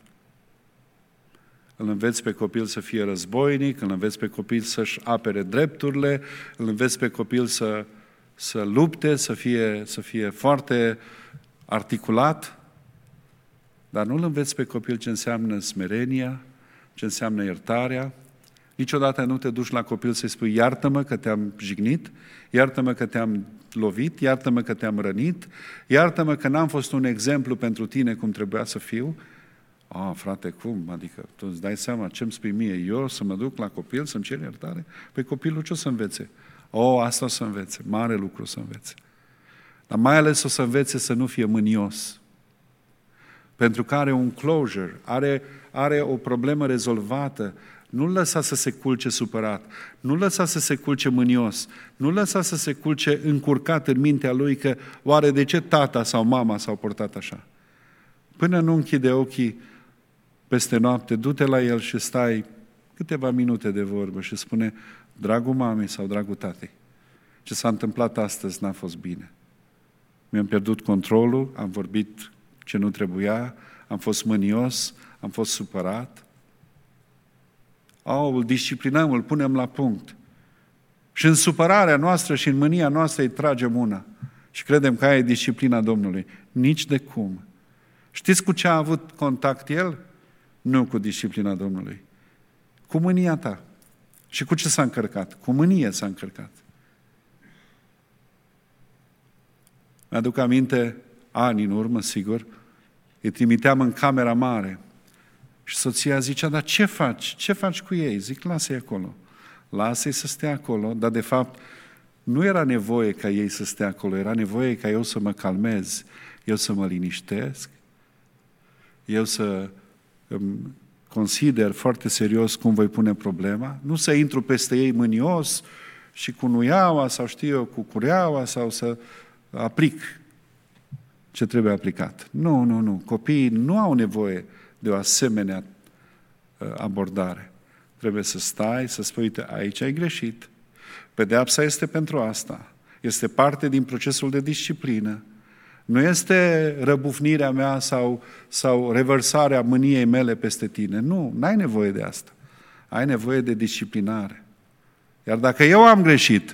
Îl înveți pe copil să fie războinic, îl înveți pe copil să-și apere drepturile, îl înveți pe copil să lupte, să fie foarte articulat, dar nu îl înveți pe copil ce înseamnă smerenia, ce înseamnă iertarea. Niciodată nu te duci la copil să-i spui iartă-mă că te-am jignit, iartă-mă că te-am lovit, iartă-mă că te-am rănit, iartă-mă că n-am fost un exemplu pentru tine cum trebuia să fiu. Frate, cum? Adică tu îți dai seama ce-mi spui mie? Eu să mă duc la copil să-mi cer iertare? Păi copilul ce o să învețe? Asta o să învețe, mare lucru o să învețe. Dar mai ales o să învețe să nu fie mânios. Pentru că are un closure, are o problemă rezolvată. Nu-l lăsa să se culce supărat, nu-l lăsa să se culce mânios, nu-l lăsa să se culce încurcat în mintea lui că oare de ce tata sau mama s-au portat așa. Până nu închide ochii peste noapte, du-te la el și stai câteva minute de vorbă și spune, dragul mamei sau dragul tatei, ce s-a întâmplat astăzi n-a fost bine. Mi-am pierdut controlul, am vorbit ce nu trebuia, am fost mânios, am fost supărat. Îl disciplinăm, îl punem la punct. Și în supărarea noastră și în mânia noastră îi tragem una. Și credem că aia e disciplina Domnului. Nici de cum. Știți cu ce a avut contact el? Nu cu disciplina Domnului. Cu mânia ta. Și cu ce s-a încărcat? Cu mânie s-a încărcat. Mi-aduc aminte, ani în urmă, sigur, îi trimiteam în camera mare și soția zicea, dar ce faci? Ce faci cu ei? Zic, lasă-i acolo. Lasă-i să stea acolo, dar de fapt nu era nevoie ca ei să stea acolo, era nevoie ca eu să mă calmez, eu să mă liniștesc, eu să îmi consider foarte serios cum voi pune problema, nu să intru peste ei mânios și cu nuiaua sau știu eu, cu cureaua sau să aplic ce trebuie aplicat. Nu. Copiii nu au nevoie de o asemenea abordare. Trebuie să stai, să spui, uite, aici ai greșit. Pedeapsa este pentru asta. Este parte din procesul de disciplină. Nu este răbufnirea mea sau revărsarea mâniei mele peste tine. Nu, n-ai nevoie de asta. Ai nevoie de disciplinare. Iar dacă eu am greșit,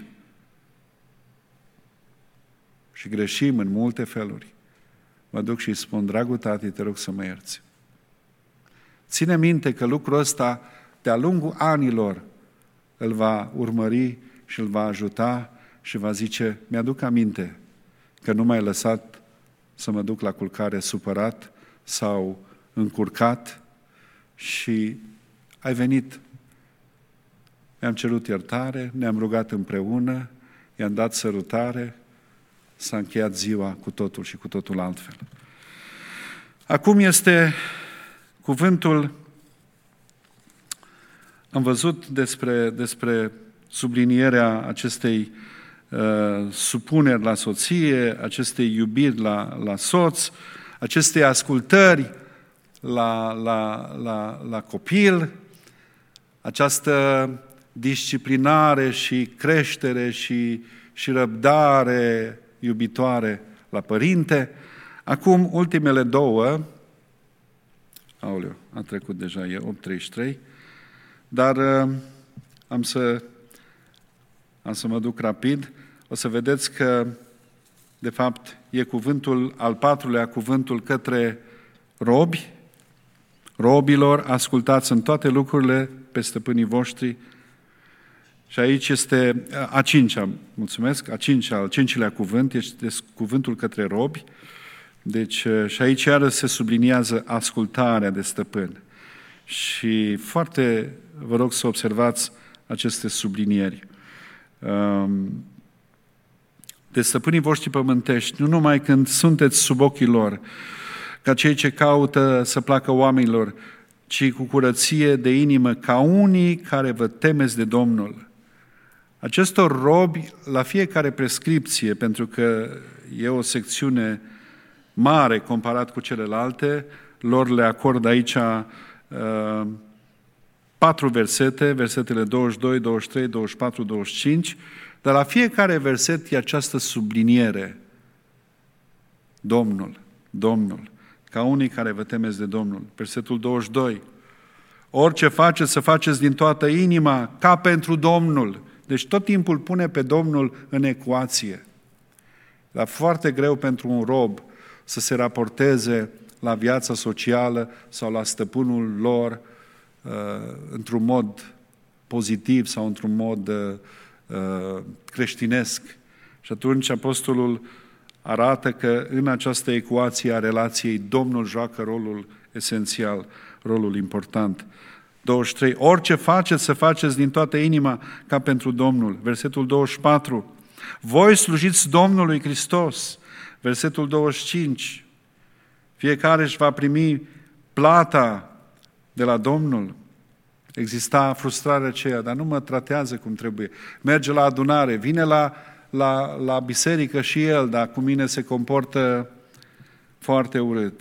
și greșim în multe feluri, mă duc și îi spun, dragul tati, te rog să mă ierți. Ține minte că lucrul ăsta, de-a lungul anilor, îl va urmări și îl va ajuta și va zice, mi-aduc aminte că nu m-ai lăsat să mă duc la culcare supărat sau încurcat și ai venit. Mi-am cerut iertare, ne-am rugat împreună, i-am dat sărutare, s-a încheiat ziua cu totul și cu totul altfel. Acum este cuvântul, am văzut despre sublinierea acestei supuneri la soție, acestei iubiri la soț, acestei ascultări la copil, această disciplinare și creștere și răbdare iubitoare la părinte. Acum, ultimele două, a trecut deja, e 8:33, dar am să mă duc rapid. O să vedeți că, de fapt, e cuvântul al patrulea, cuvântul către robi. Robilor, ascultați în toate lucrurile pe stăpânii voștri Și aici este a cincea, mulțumesc, al cincilea cuvânt, este cuvântul către robi. Deci, și aici iară se subliniază ascultarea de stăpân. Și foarte vă rog să observați aceste sublinieri. De stăpânii voștri pământești, nu numai când sunteți sub ochii lor, ca cei ce caută să placă oamenilor, ci cu curăție de inimă, ca unii care vă temeți de Domnul. Acestor robi, la fiecare prescripție, pentru că e o secțiune mare comparat cu celelalte, lor le acord aici 4 versete, versetele 22, 23, 24, 25, dar la fiecare verset e această subliniere. Domnul, Domnul, ca unii care vă temeți de Domnul. Versetul 22, orice faceți, să faceți din toată inima, ca pentru Domnul. Deci tot timpul pune pe Domnul în ecuație. Dar foarte greu pentru un rob să se raporteze la viața socială sau la stăpânul lor într-un mod pozitiv sau într-un mod creștinesc. Și atunci apostolul arată că în această ecuație a relației Domnul joacă rolul esențial, rolul important. 23. Orice faceți, să faceți din toată inima ca pentru Domnul. Versetul 24. Voi slujiți Domnului Hristos. Versetul 25. Fiecare își va primi plata de la Domnul. Exista frustrarea aceea, dar nu mă tratează cum trebuie. Merge la adunare, vine la biserică și el, dar cu mine se comportă foarte urât.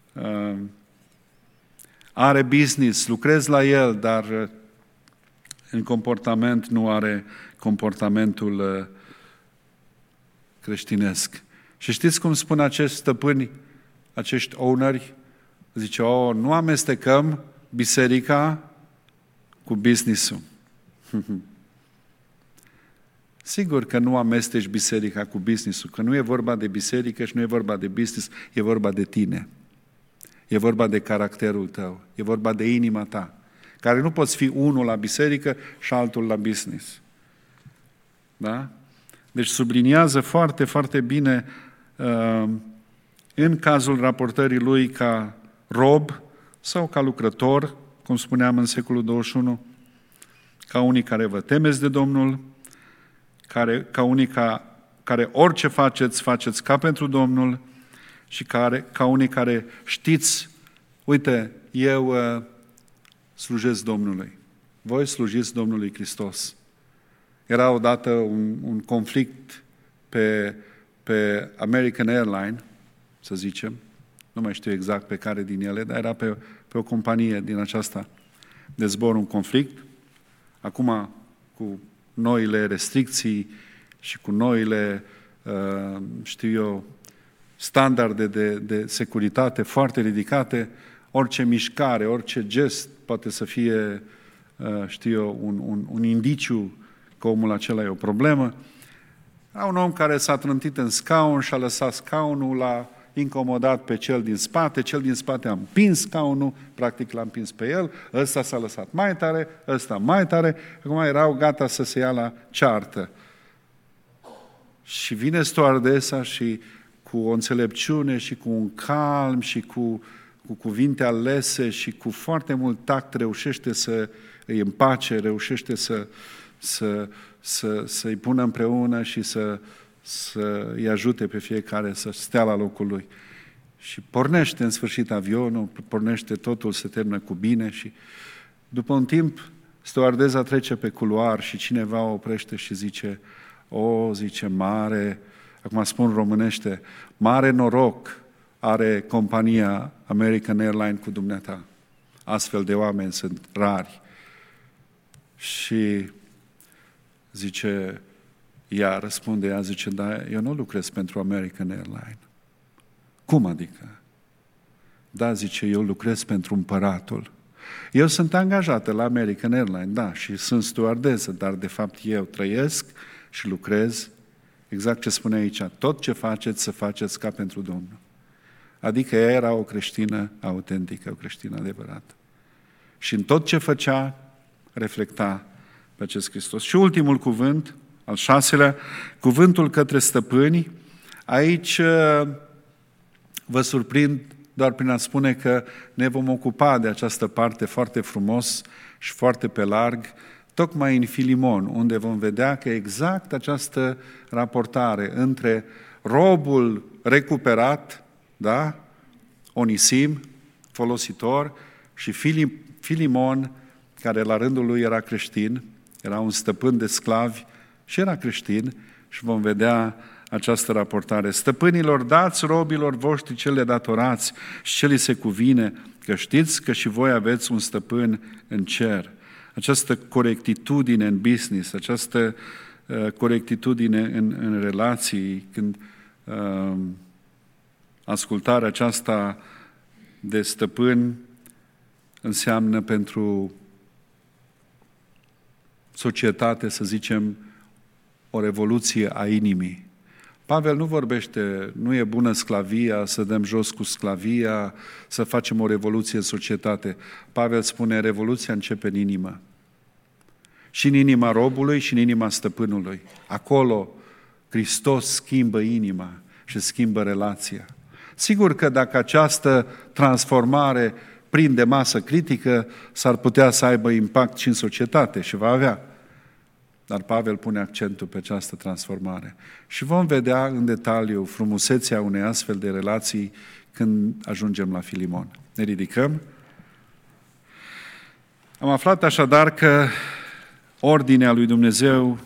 Are business, lucrez la el, dar în comportament nu are comportamentul creștinesc. Și știți cum spun acești stăpâni, acești owneri? Zice, nu amestecăm biserica cu business-ul. Sigur că nu amesteci biserica cu business-ul, că nu e vorba de biserică și nu e vorba de business, e vorba de tine. E vorba de caracterul tău, e vorba de inima ta, care nu poți fi unul la biserică și altul la business. Da? Deci subliniază foarte, foarte bine în cazul raportării lui ca rob sau ca lucrător, cum spuneam în secolul 21, ca unii care vă temeți de Domnul, ca unii care orice faceți, faceți ca pentru Domnul și ca unii care știți, uite, eu slujesc Domnului. Voi slujiți Domnului Hristos. Era odată un conflict pe American Airlines, să zicem, nu mai știu exact pe care din ele, dar era pe o companie din aceasta de zbor un conflict. Acum, cu noile restricții și cu noile, standarde de securitate foarte ridicate, orice mișcare, orice gest poate să fie, un indiciu că omul acela e o problemă. Era un om care s-a trântit în scaun și a lăsat scaunul, l-a incomodat pe cel din spate a împins scaunul, practic l-a împins pe el, ăsta s-a lăsat mai tare, ăsta mai tare, acum erau gata să se ia la ceartă. Și vine stewardesa și cu o înțelepciune și cu un calm și cu cuvinte alese și cu foarte mult tact reușește să îi împace, reușește să-i pună împreună și să îi ajute pe fiecare să stea la locul lui. Și pornește în sfârșit avionul, pornește, totul se termină cu bine și după un timp stewardesa trece pe culoar și cineva o oprește și zice, zice, mare, acum spun românește, mare noroc are compania American Airlines cu dumneata. Astfel de oameni sunt rari. Și zice, ea zice, da, eu nu lucrez pentru American Airlines. Cum adică? Da, zice, eu lucrez pentru împăratul. Eu sunt angajată la American Airlines, da, și sunt stewardesă, dar de fapt eu trăiesc și lucrez, exact ce spune aici, tot ce faceți, să faceți ca pentru Domnul. Adică ea era o creștină autentică, o creștină adevărată. Și în tot ce făcea, reflecta pe acest Hristos. Și ultimul cuvânt, al 6-lea, cuvântul către stăpâni. Aici vă surprind doar prin a spune că ne vom ocupa de această parte foarte frumos și foarte pe larg, tocmai în Filimon, unde vom vedea că exact această raportare între robul recuperat, da? Onisim, folositor, și Filimon, care la rândul lui era creștin, era un stăpân de sclavi și era creștin, și vom vedea această raportare. Stăpânilor, dați robilor voștri ce le datorați și ce li se cuvine, că știți că și voi aveți un stăpân în cer. Această corectitudine în business, această corectitudine în relații, când ascultarea aceasta de stăpân înseamnă pentru societate, să zicem, o revoluție a inimii. Pavel nu vorbește, nu e bună sclavia, să dăm jos cu sclavia, să facem o revoluție în societate. Pavel spune, revoluția începe în inimă. Și în inima robului și în inima stăpânului. Acolo Hristos schimbă inima și schimbă relația. Sigur că dacă această transformare prinde masă critică, s-ar putea să aibă impact și în societate și va avea. Dar Pavel pune accentul pe această transformare. Și vom vedea în detaliu frumusețea unei astfel de relații când ajungem la Filimon. Ne ridicăm. Am aflat așadar că ordinea lui Dumnezeu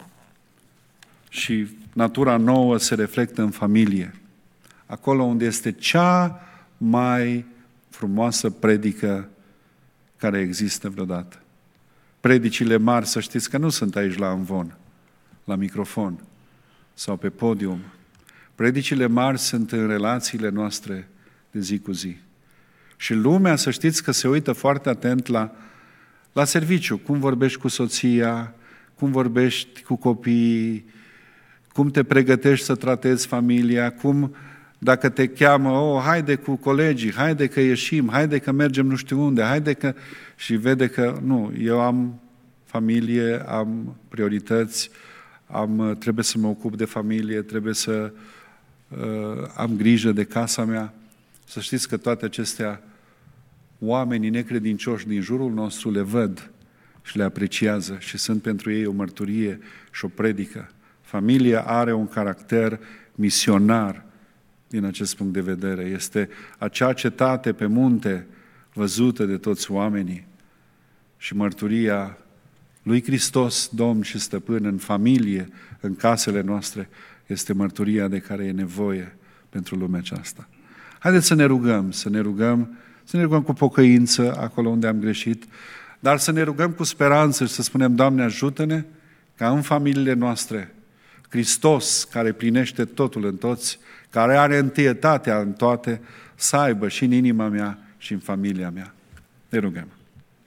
și natura nouă se reflectă în familie. Acolo unde este cea mai frumoasă predică care există vreodată. Predicile mari, să știți că nu sunt aici la amvon, la microfon sau pe podium. Predicile mari sunt în relațiile noastre de zi cu zi. Și lumea, să știți că se uită foarte atent la serviciu. Cum vorbești cu soția, cum vorbești cu copiii, cum te pregătești să tratezi familia, cum, dacă te cheamă, haide cu colegii, haide că ieșim, haide că mergem nu știu unde, haide că... Și vede că, nu, eu am familie, am priorități, trebuie să mă ocup de familie, trebuie să am grijă de casa mea. Să știți că toate acestea, oamenii necredincioși din jurul nostru le văd și le apreciază și sunt pentru ei o mărturie și o predică. Familia are un caracter misionar din acest punct de vedere. Este acea cetate pe munte văzută de toți oamenii și mărturia lui Hristos, Domn și Stăpân, în familie, în casele noastre, este mărturia de care e nevoie pentru lumea aceasta. Haideți să ne rugăm cu pocăință acolo unde am greșit, dar să ne rugăm cu speranță și să spunem, Doamne, ajută-ne ca în familiile noastre Hristos, care plinește totul în toți, care are întâietatea în toate, să aibă și în inima mea și în familia mea. Ne rugăm.